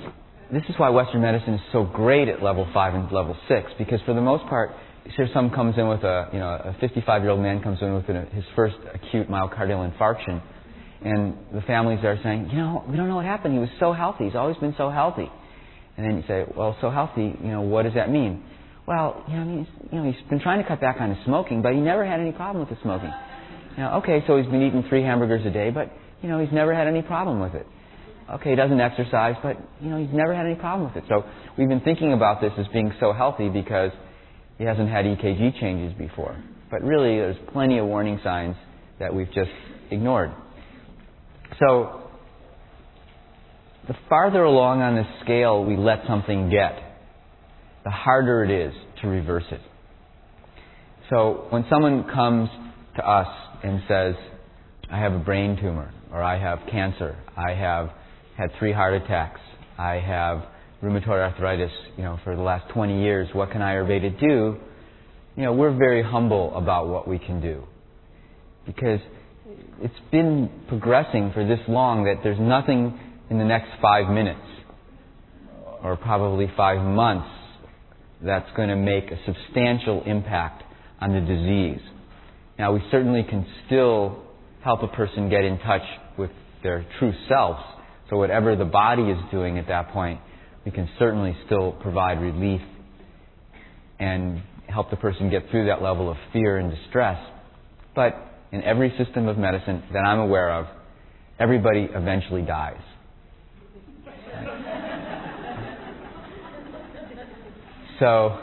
this is why Western medicine is so great at level 5 and level 6, because for the most part, say someone comes in with a 55-year-old man comes in with his first acute myocardial infarction, and the families are saying, we don't know what happened. He was so healthy. He's always been so healthy. And then you say, well, so healthy, what does that mean? Well, he's been trying to cut back on his smoking, but he never had any problem with the smoking. Okay, so he's been eating 3 hamburgers a day, but, he's never had any problem with it. Okay, he doesn't exercise, but, he's never had any problem with it. So we've been thinking about this as being so healthy because he hasn't had EKG changes before. But really, there's plenty of warning signs that we've just ignored. So the farther along on this scale we let something get, the harder it is to reverse it. So when someone comes to us and says, I have a brain tumor, or I have cancer, I have had 3 heart attacks, I have rheumatoid arthritis, for the last 20 years, what can Ayurveda do? We're very humble about what we can do. Because it's been progressing for this long that there's nothing in the next 5 minutes, or probably 5 months, that's going to make a substantial impact on the disease. Now, we certainly can still help a person get in touch with their true selves. So whatever the body is doing at that point, we can certainly still provide relief and help the person get through that level of fear and distress. But in every system of medicine that I'm aware of, everybody eventually dies. So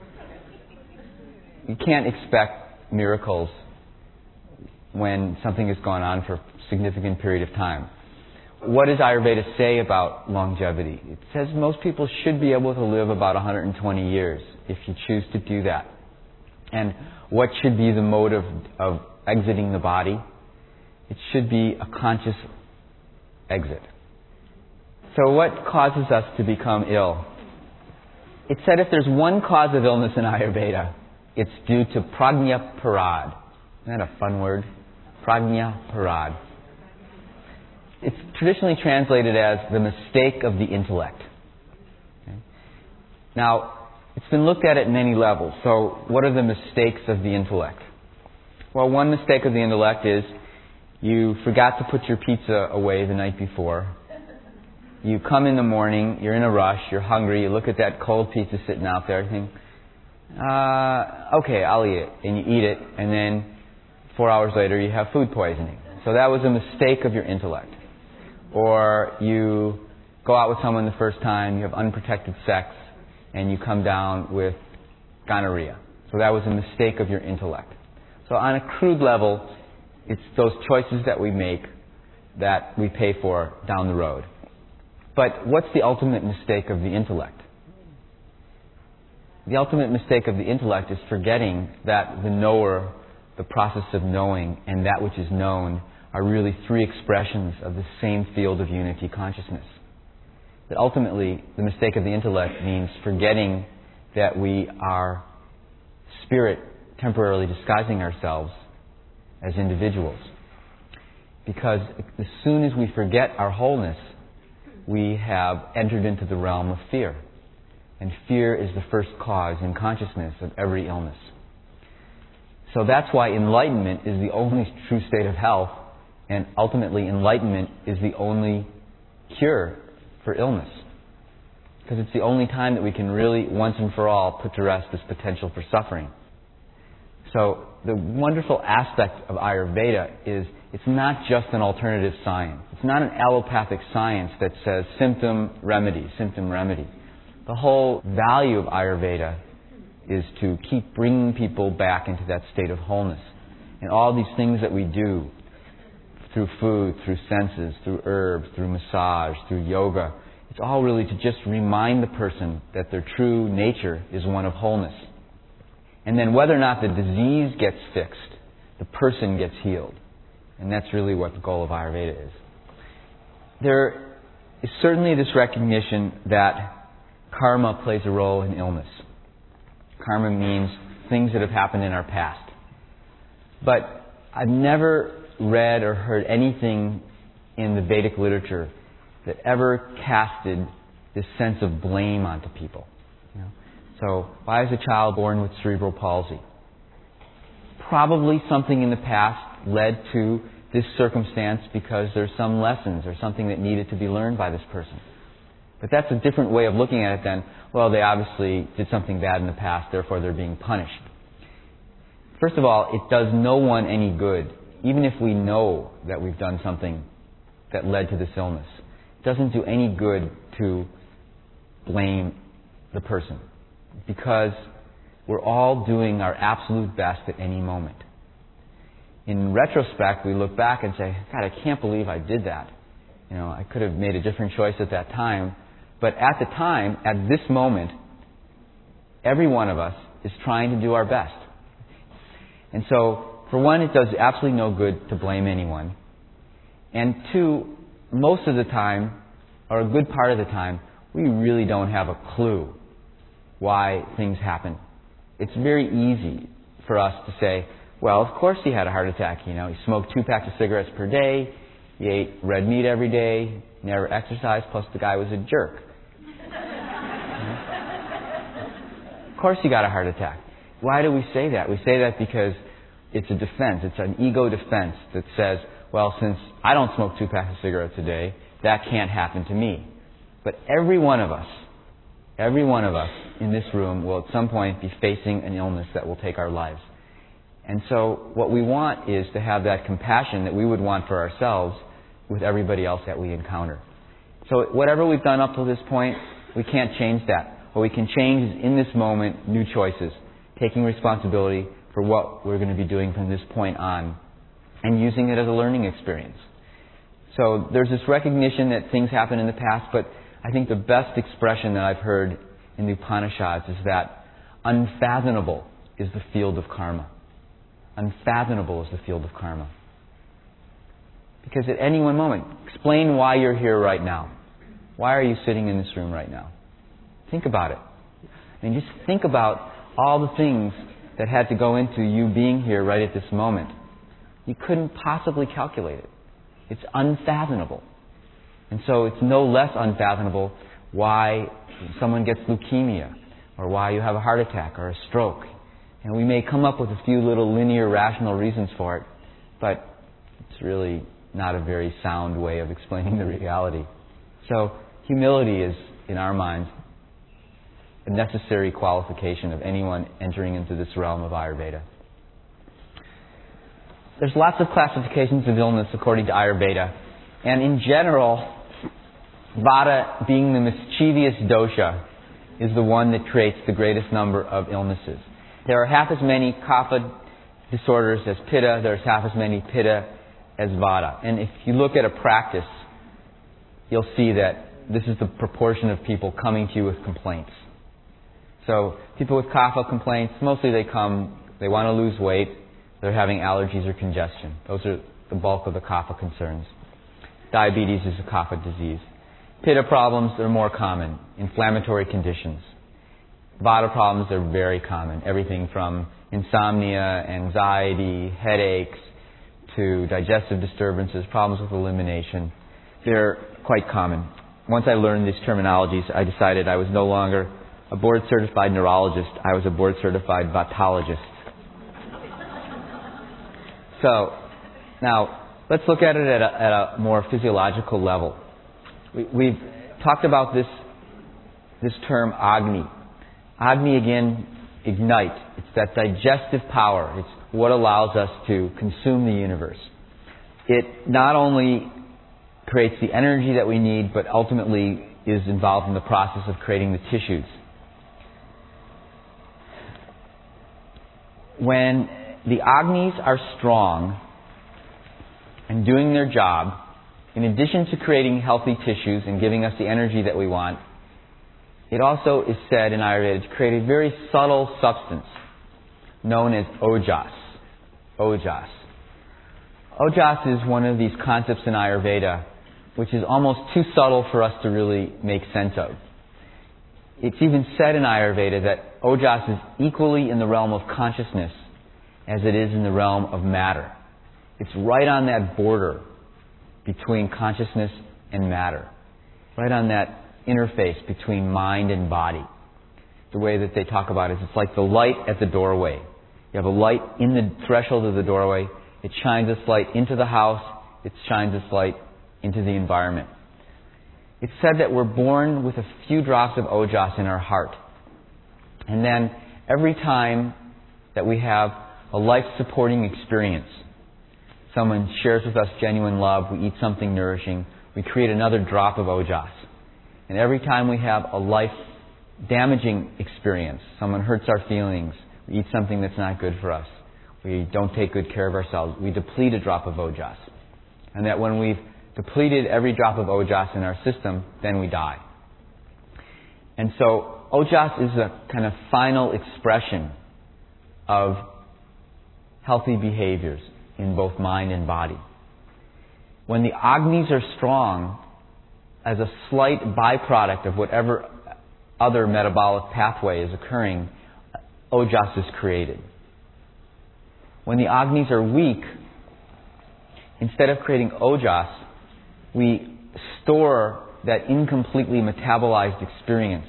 you can't expect miracles when something has gone on for a significant period of time. What does Ayurveda say about longevity? It says most people should be able to live about 120 years if you choose to do that. And what should be the mode of exiting the body? It should be a conscious exit. So what causes us to become ill? It's said if there's one cause of illness in Ayurveda, it's due to prajna parad. Isn't that a fun word? Prajna parad. It's traditionally translated as the mistake of the intellect. Okay? Now, it's been looked at many levels. So, what are the mistakes of the intellect? Well, one mistake of the intellect is you forgot to put your pizza away the night before. You come in the morning, you're in a rush, you're hungry, you look at that cold pizza sitting out there, you think, okay, I'll eat it. And you eat it, and then 4 hours later you have food poisoning. So that was a mistake of your intellect. Or you go out with someone the first time, you have unprotected sex, and you come down with gonorrhea. So that was a mistake of your intellect. So on a crude level, it's those choices that we make that we pay for down the road. But what's the ultimate mistake of the intellect? The ultimate mistake of the intellect is forgetting that the knower, the process of knowing, and that which is known are really 3 expressions of the same field of unity consciousness. That ultimately, the mistake of the intellect means forgetting that we are spirit temporarily disguising ourselves as individuals. Because as soon as we forget our wholeness, we have entered into the realm of fear. And fear is the first cause in consciousness of every illness. So that's why enlightenment is the only true state of health, and ultimately enlightenment is the only cure for illness. Because it's the only time that we can really, once and for all, put to rest this potential for suffering. So the wonderful aspect of Ayurveda is it's not just an alternative science. It's not an allopathic science that says symptom remedy. The whole value of Ayurveda is to keep bringing people back into that state of wholeness. And all these things that we do through food, through senses, through herbs, through massage, through yoga, it's all really to just remind the person that their true nature is one of wholeness. And then whether or not the disease gets fixed, the person gets healed. And that's really what the goal of Ayurveda is. There is certainly this recognition that karma plays a role in illness. Karma means things that have happened in our past. But I've never read or heard anything in the Vedic literature that ever casted this sense of blame onto people. You know? So, why is a child born with cerebral palsy? Probably something in the past led to this circumstance because there's some lessons or something that needed to be learned by this person. But that's a different way of looking at it than, well, they obviously did something bad in the past, therefore they're being punished. First of all, it does no one any good, even if we know that we've done something that led to this illness. It doesn't do any good to blame the person, because we're all doing our absolute best at any moment. In retrospect, we look back and say, God, I can't believe I did that. You know, I could have made a different choice at that time. But at the time, at this moment, every one of us is trying to do our best. And so, for one, it does absolutely no good to blame anyone. And two, most of the time, or a good part of the time, we really don't have a clue why things happen. It's very easy for us to say, well, of course he had a heart attack. You know, he smoked 2 packs of cigarettes per day, he ate red meat every day, never exercised, plus the guy was a jerk. Of course he got a heart attack. Why do we say that? We say that because it's a defense. It's an ego defense that says, well, since I don't smoke 2 packs of cigarettes a day, that can't happen to me. But every one of us in this room will at some point be facing an illness that will take our lives. And so what we want is to have that compassion that we would want for ourselves with everybody else that we encounter. So whatever we've done up to this point, we can't change that. What we can change is in this moment, new choices, taking responsibility for what we're going to be doing from this point on, and using it as a learning experience. So there's this recognition that things happen in the past, but I think the best expression that I've heard in the Upanishads is that unfathomable is the field of karma. Unfathomable is the field of karma. Because at any one moment, explain why you're here right now. Why are you sitting in this room right now? Think about it. I mean, just think about all the things that had to go into you being here right at this moment. You couldn't possibly calculate it. It's unfathomable. And so it's no less unfathomable why someone gets leukemia, or why you have a heart attack or a stroke. And we may come up with a few little linear, rational reasons for it, but it's really not a very sound way of explaining the reality. So humility is, in our minds, a necessary qualification of anyone entering into this realm of Ayurveda. There's lots of classifications of illness according to Ayurveda, and in general, Vata, being the mischievous dosha, is the one that creates the greatest number of illnesses. There are half as many Kapha disorders as Pitta. There's half as many Pitta as Vata. And if you look at a practice, you'll see that this is the proportion of people coming to you with complaints. So people with Kapha complaints, mostly they want to lose weight, they're having allergies or congestion. Those are the bulk of the Kapha concerns. Diabetes is a Kapha disease. Pitta problems are more common, inflammatory conditions. Vata problems are very common, everything from insomnia, anxiety, headaches, to digestive disturbances, problems with elimination. They're quite common. Once I learned these terminologies, I decided I was no longer a board-certified neurologist. I was a board-certified vatologist. So, now, let's look at it at a more physiological level. We've talked about this term Agni. Agni, again, ignite. It's that digestive power. It's what allows us to consume the universe. It not only creates the energy that we need, but ultimately is involved in the process of creating the tissues. When the Agnis are strong and doing their job, in addition to creating healthy tissues and giving us the energy that we want, it also is said in Ayurveda to create a very subtle substance known as Ojas. Ojas. Ojas is one of these concepts in Ayurveda which is almost too subtle for us to really make sense of. It's even said in Ayurveda that Ojas is equally in the realm of consciousness as it is in the realm of matter. It's right on that border between consciousness and matter. Right on that interface between mind and body. The way that they talk about it is it's like the light at the doorway. You have a light in the threshold of the doorway. It shines its light into the house. It shines its light into the environment. It's said that we're born with a few drops of ojas in our heart. And then every time that we have a life-supporting experience, someone shares with us genuine love, we eat something nourishing, we create another drop of ojas. And every time we have a life-damaging experience, someone hurts our feelings, we eat something that's not good for us, we don't take good care of ourselves, we deplete a drop of ojas. And that when we've depleted every drop of ojas in our system, then we die. And so ojas is a kind of final expression of healthy behaviors in both mind and body. When the agnis are strong, as a slight byproduct of whatever other metabolic pathway is occurring, ojas is created. When the agnis are weak, instead of creating ojas, we store that incompletely metabolized experience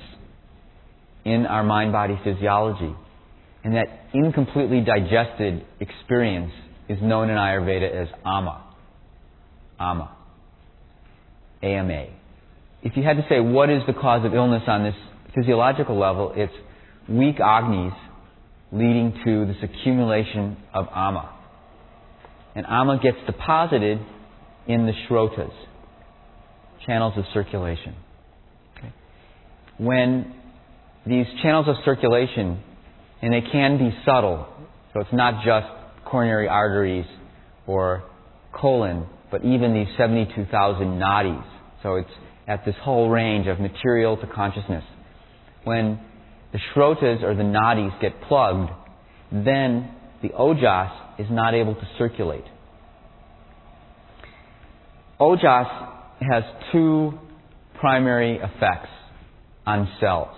in our mind-body physiology. And that incompletely digested experience is known in Ayurveda as ama. Ama. AMA. If you had to say what is the cause of illness on this physiological level, it's weak agnis leading to this accumulation of ama. And ama gets deposited in the shrotas, channels of circulation. Okay. When these channels of circulation, and they can be subtle, so it's not just coronary arteries or colon, but even these 72,000 nadis. So it's at this whole range of material to consciousness. When the shrotas or the nadis get plugged, then the ojas is not able to circulate. Ojas has two primary effects on cells.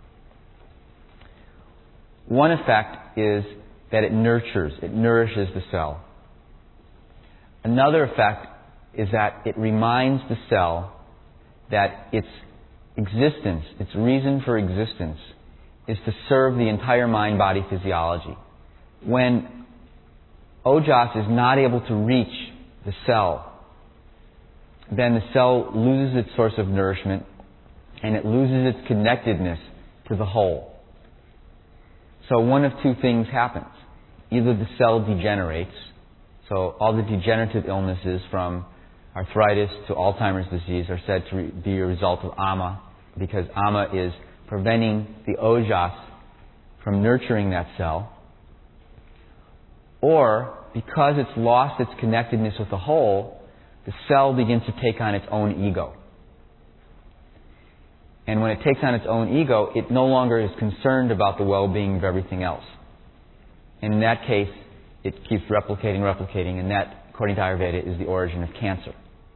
One effect is that it nourishes the cell. Another effect is that it reminds the cell that its existence, its reason for existence, is to serve the entire mind-body physiology. When ojas is not able to reach the cell, then the cell loses its source of nourishment and it loses its connectedness to the whole. So one of two things happens. Either the cell degenerates, so all the degenerative illnesses from arthritis to Alzheimer's disease are said to be a result of ama, because ama is preventing the ojas from nurturing that cell. Or, because it's lost its connectedness with the whole, the cell begins to take on its own ego. And when it takes on its own ego, it no longer is concerned about the well-being of everything else. And in that case, it keeps replicating, and that, according to Ayurveda, is the origin of cancer.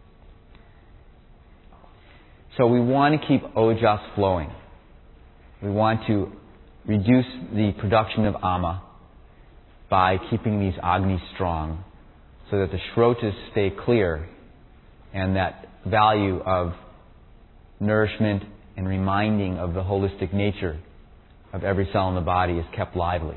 So we want to keep ojas flowing. We want to reduce the production of ama by keeping these agnis strong so that the shrotas stay clear and that value of nourishment and reminding of the holistic nature of every cell in the body is kept lively.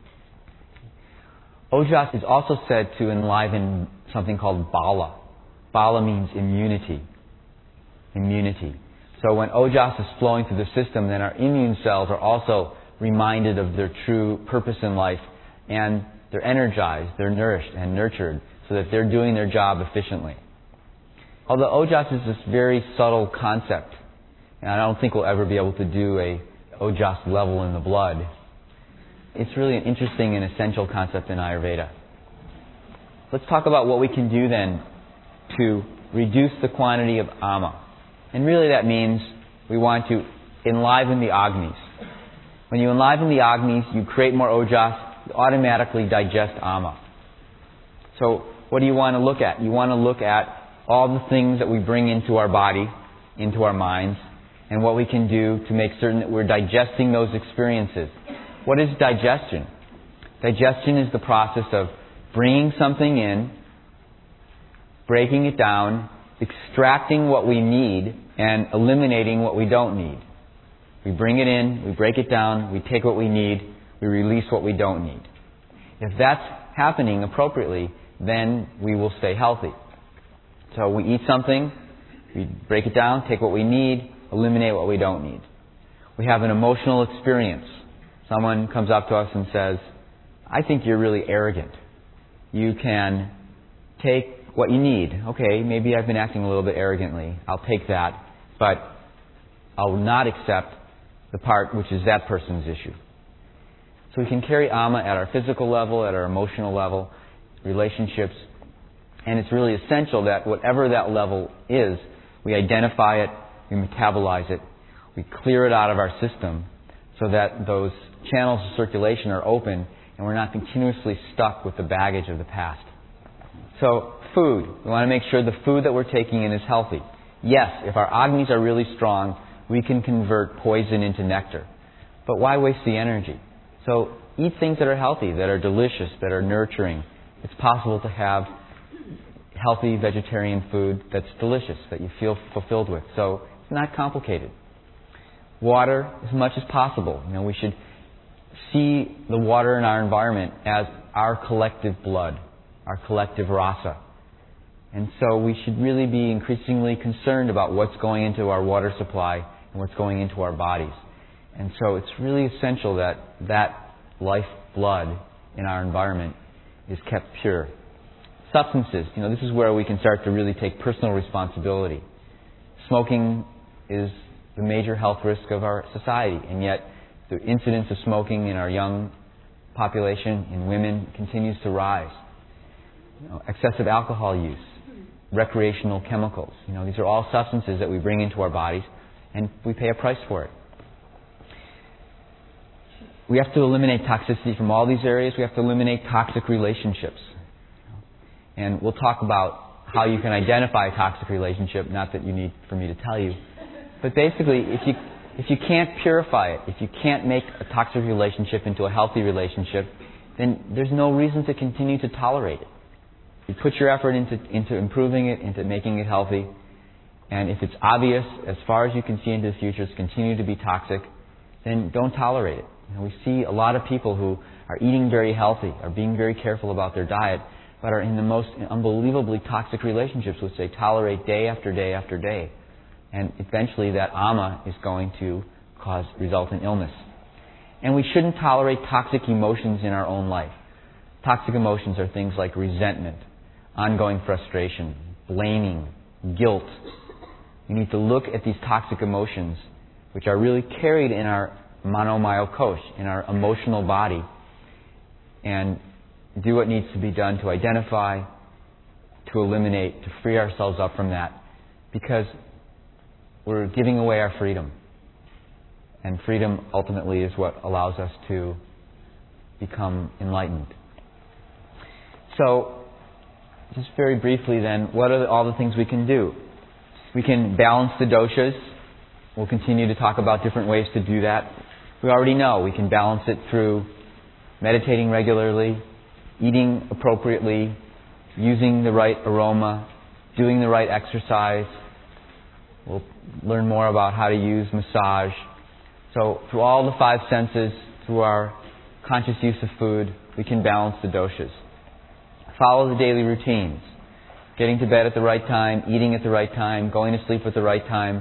Ojas is also said to enliven something called bala. Bala means immunity. Immunity. So when ojas is flowing through the system, then our immune cells are also reminded of their true purpose in life, and they're energized, they're nourished and nurtured so that they're doing their job efficiently. Although ojas is this very subtle concept, and I don't think we'll ever be able to do a ojas level in the blood, it's really an interesting and essential concept in Ayurveda. Let's talk about what we can do then to reduce the quantity of ama. And really that means we want to enliven the agnis. When you enliven the agnis, you create more ojas, you automatically digest ama. So what do you want to look at? You want to look at all the things that we bring into our body, into our minds, and what we can do to make certain that we're digesting those experiences. What is digestion? Digestion is the process of bringing something in, breaking it down, extracting what we need and eliminating what we don't need. We bring it in, we break it down, we take what we need, we release what we don't need. If that's happening appropriately, then we will stay healthy. So we eat something, we break it down, take what we need, eliminate what we don't need. We have an emotional experience. Someone comes up to us and says, I think you're really arrogant. You can take what you need. Okay, maybe I've been acting a little bit arrogantly. I'll take that, but I'll not accept the part which is that person's issue. So we can carry ama at our physical level, at our emotional level, relationships, and it's really essential that whatever that level is, we identify it, we metabolize it, we clear it out of our system so that those channels of circulation are open and we're not continuously stuck with the baggage of the past. So, food. We want to make sure the food that we're taking in is healthy. Yes, if our agnis are really strong, we can convert poison into nectar. But why waste the energy? So, eat things that are healthy, that are delicious, that are nurturing. It's possible to have healthy vegetarian food that's delicious, that you feel fulfilled with. So, it's not complicated. Water, as much as possible. We should see the water in our environment as our collective blood, our collective rasa. And so we should really be increasingly concerned about what's going into our water supply and what's going into our bodies. And so it's really essential that that life blood in our environment is kept pure. Substances, this is where we can start to really take personal responsibility. Smoking is the major health risk of our society, and yet the incidence of smoking in our young population, in women, continues to rise. Excessive alcohol use, recreational chemicals. These are all substances that we bring into our bodies, and we pay a price for it. We have to eliminate toxicity from all these areas. We have to eliminate toxic relationships. And we'll talk about how you can identify a toxic relationship, not that you need for me to tell you. But basically, if you can't purify it, if you can't make a toxic relationship into a healthy relationship, then there's no reason to continue to tolerate it. You put your effort into improving it, into making it healthy, and if it's obvious, as far as you can see into the future, it's continue to be toxic, then don't tolerate it. We see a lot of people who are eating very healthy, are being very careful about their diet, but are in the most unbelievably toxic relationships which they tolerate day after day after day. And eventually that ama is going to result in illness. And we shouldn't tolerate toxic emotions in our own life. Toxic emotions are things like resentment, ongoing frustration, blaming, guilt. You need to look at these toxic emotions, which are really carried in our manomaya kosh, in our emotional body, and do what needs to be done to identify, to eliminate, to free ourselves up from that, because we're giving away our freedom. And freedom ultimately is what allows us to become enlightened. So, just very briefly then, what are all the things we can do? We can balance the doshas. We'll continue to talk about different ways to do that. We already know we can balance it through meditating regularly, eating appropriately, using the right aroma, doing the right exercise. We'll learn more about how to use massage. So through all the five senses, through our conscious use of food, we can balance the doshas. Follow the daily routines. Getting to bed at the right time, eating at the right time, going to sleep at the right time.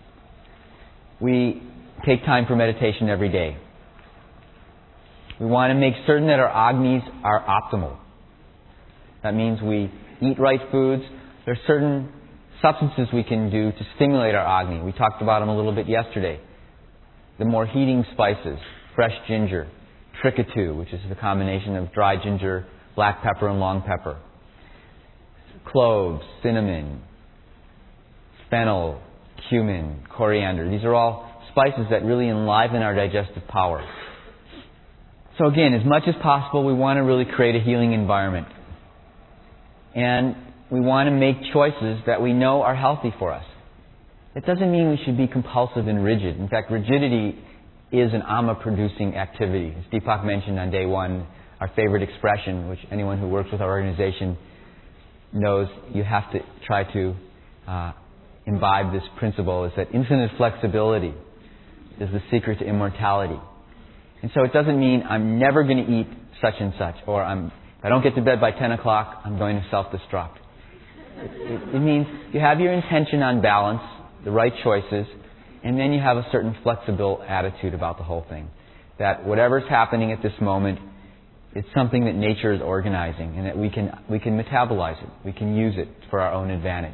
We take time for meditation every day. We want to make certain that our agnis are optimal. That means we eat right foods. There are certain substances we can do to stimulate our agni. We talked about them a little bit yesterday. The more heating spices, fresh ginger, trikatu, which is the combination of dry ginger, black pepper, and long pepper, cloves, cinnamon, fennel, cumin, coriander. These are all spices that really enliven our digestive power. So again, as much as possible, we want to really create a healing environment. And we want to make choices that we know are healthy for us. It doesn't mean we should be compulsive and rigid. In fact, rigidity is an ama-producing activity. As Deepak mentioned on day one, our favorite expression, which anyone who works with our organization knows, you have to try to imbibe this principle, is that infinite flexibility is the secret to immortality. And so it doesn't mean I'm never going to eat such and such, or if I don't get to bed by 10 o'clock, I'm going to self-destruct. It means you have your intention on balance, the right choices, and then you have a certain flexible attitude about the whole thing. That whatever's happening at this moment, it's something that nature is organizing, and that we can metabolize it. We can use it for our own advantage.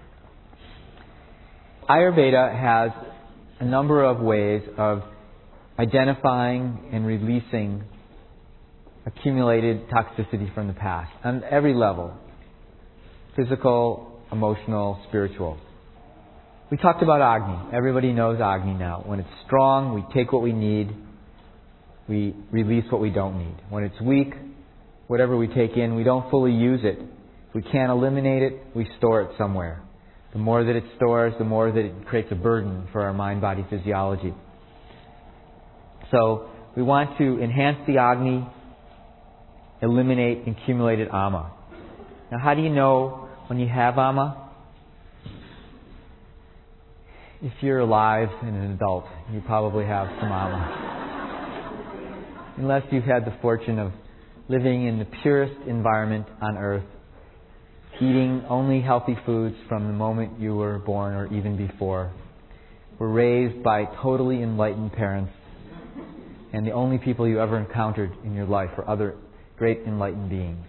Ayurveda has a number of ways of identifying and releasing accumulated toxicity from the past on every level: physical, emotional, spiritual. We talked about Agni. Everybody knows Agni now. When it's strong, we take what we need. We release what we don't need. When it's weak, whatever we take in, we don't fully use it. If we can't eliminate it, we store it somewhere. The more that it stores, the more that it creates a burden for our mind-body physiology. So we want to enhance the Agni, eliminate accumulated Ama. Now, how do you know when you have Ama? If you're alive and an adult, you probably have some Ama. Unless you've had the fortune of living in the purest environment on earth, eating only healthy foods from the moment you were born or even before, were raised by totally enlightened parents, and the only people you ever encountered in your life were other great enlightened beings.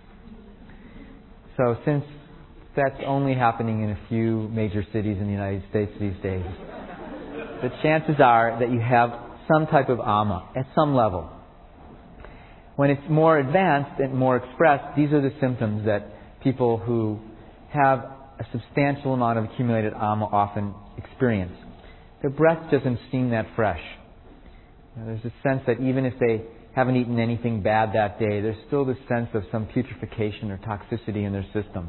So since that's only happening in a few major cities in the United States these days, the chances are that you have some type of Ama at some level. When it's more advanced and more expressed, these are the symptoms that people who have a substantial amount of accumulated Ama often experience. Their breath doesn't seem that fresh. There's a sense that even if they haven't eaten anything bad that day, there's still this sense of some putrefaction or toxicity in their system.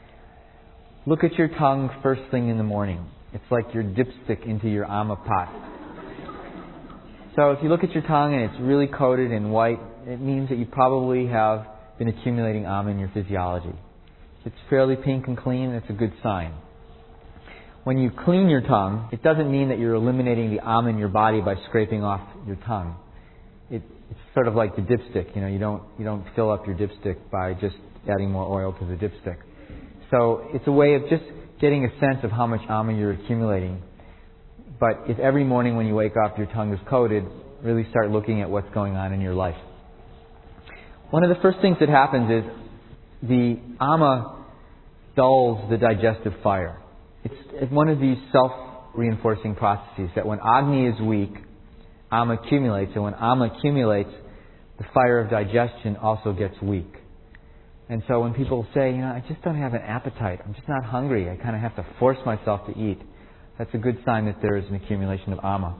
Look at your tongue first thing in the morning. It's like your dipstick into your Ama pot. So if you look at your tongue and it's really coated in white, it means that you probably have been accumulating Ama in your physiology. If it's fairly pink and clean, that's a good sign. When you clean your tongue, it doesn't mean that you're eliminating the Ama in your body by scraping off your tongue. It's sort of like the dipstick. You don't fill up your dipstick by just adding more oil to the dipstick. So it's a way of just getting a sense of how much Ama you're accumulating. But if every morning when you wake up your tongue is coated, really start looking at what's going on in your life. One of the first things that happens is the Ama dulls the digestive fire. It's one of these self-reinforcing processes that when Agni is weak, Ama accumulates. And when Ama accumulates, the fire of digestion also gets weak. And so when people say, I just don't have an appetite, I'm just not hungry, I kind of have to force myself to eat, that's a good sign that there is an accumulation of Ama.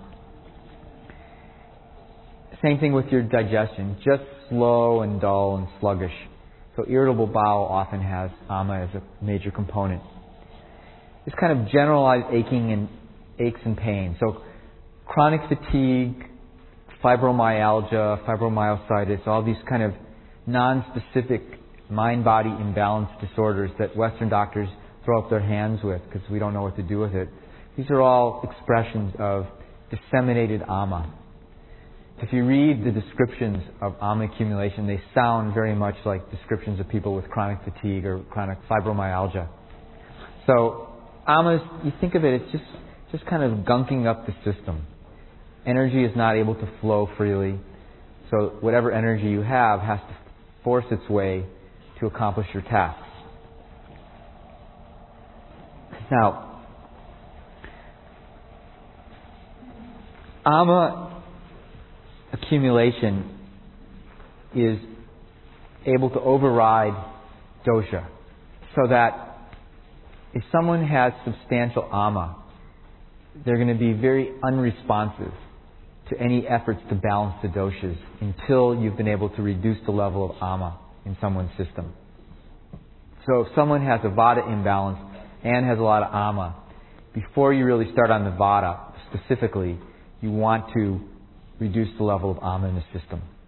Same thing with your digestion, just slow and dull and sluggish. So irritable bowel often has Ama as a major component. This kind of generalized aches and pain. So chronic fatigue, fibromyalgia, fibromyositis, all these kind of non-specific mind-body imbalance disorders that Western doctors throw up their hands with because we don't know what to do with it. These are all expressions of disseminated Ama. If you read the descriptions of Ama accumulation, they sound very much like descriptions of people with chronic fatigue or chronic fibromyalgia. So Ama, you think of it, it's just kind of gunking up the system. Energy is not able to flow freely. So whatever energy you have has to force its way to accomplish your tasks. Now, Ama accumulation is able to override dosha, so that if someone has substantial Ama, they're going to be very unresponsive to any efforts to balance the doshas until you've been able to reduce the level of Ama in someone's system. So if someone has a Vata imbalance and has a lot of Ama, before you really start on the Vata specifically, you want to reduce the level of Ama in the system.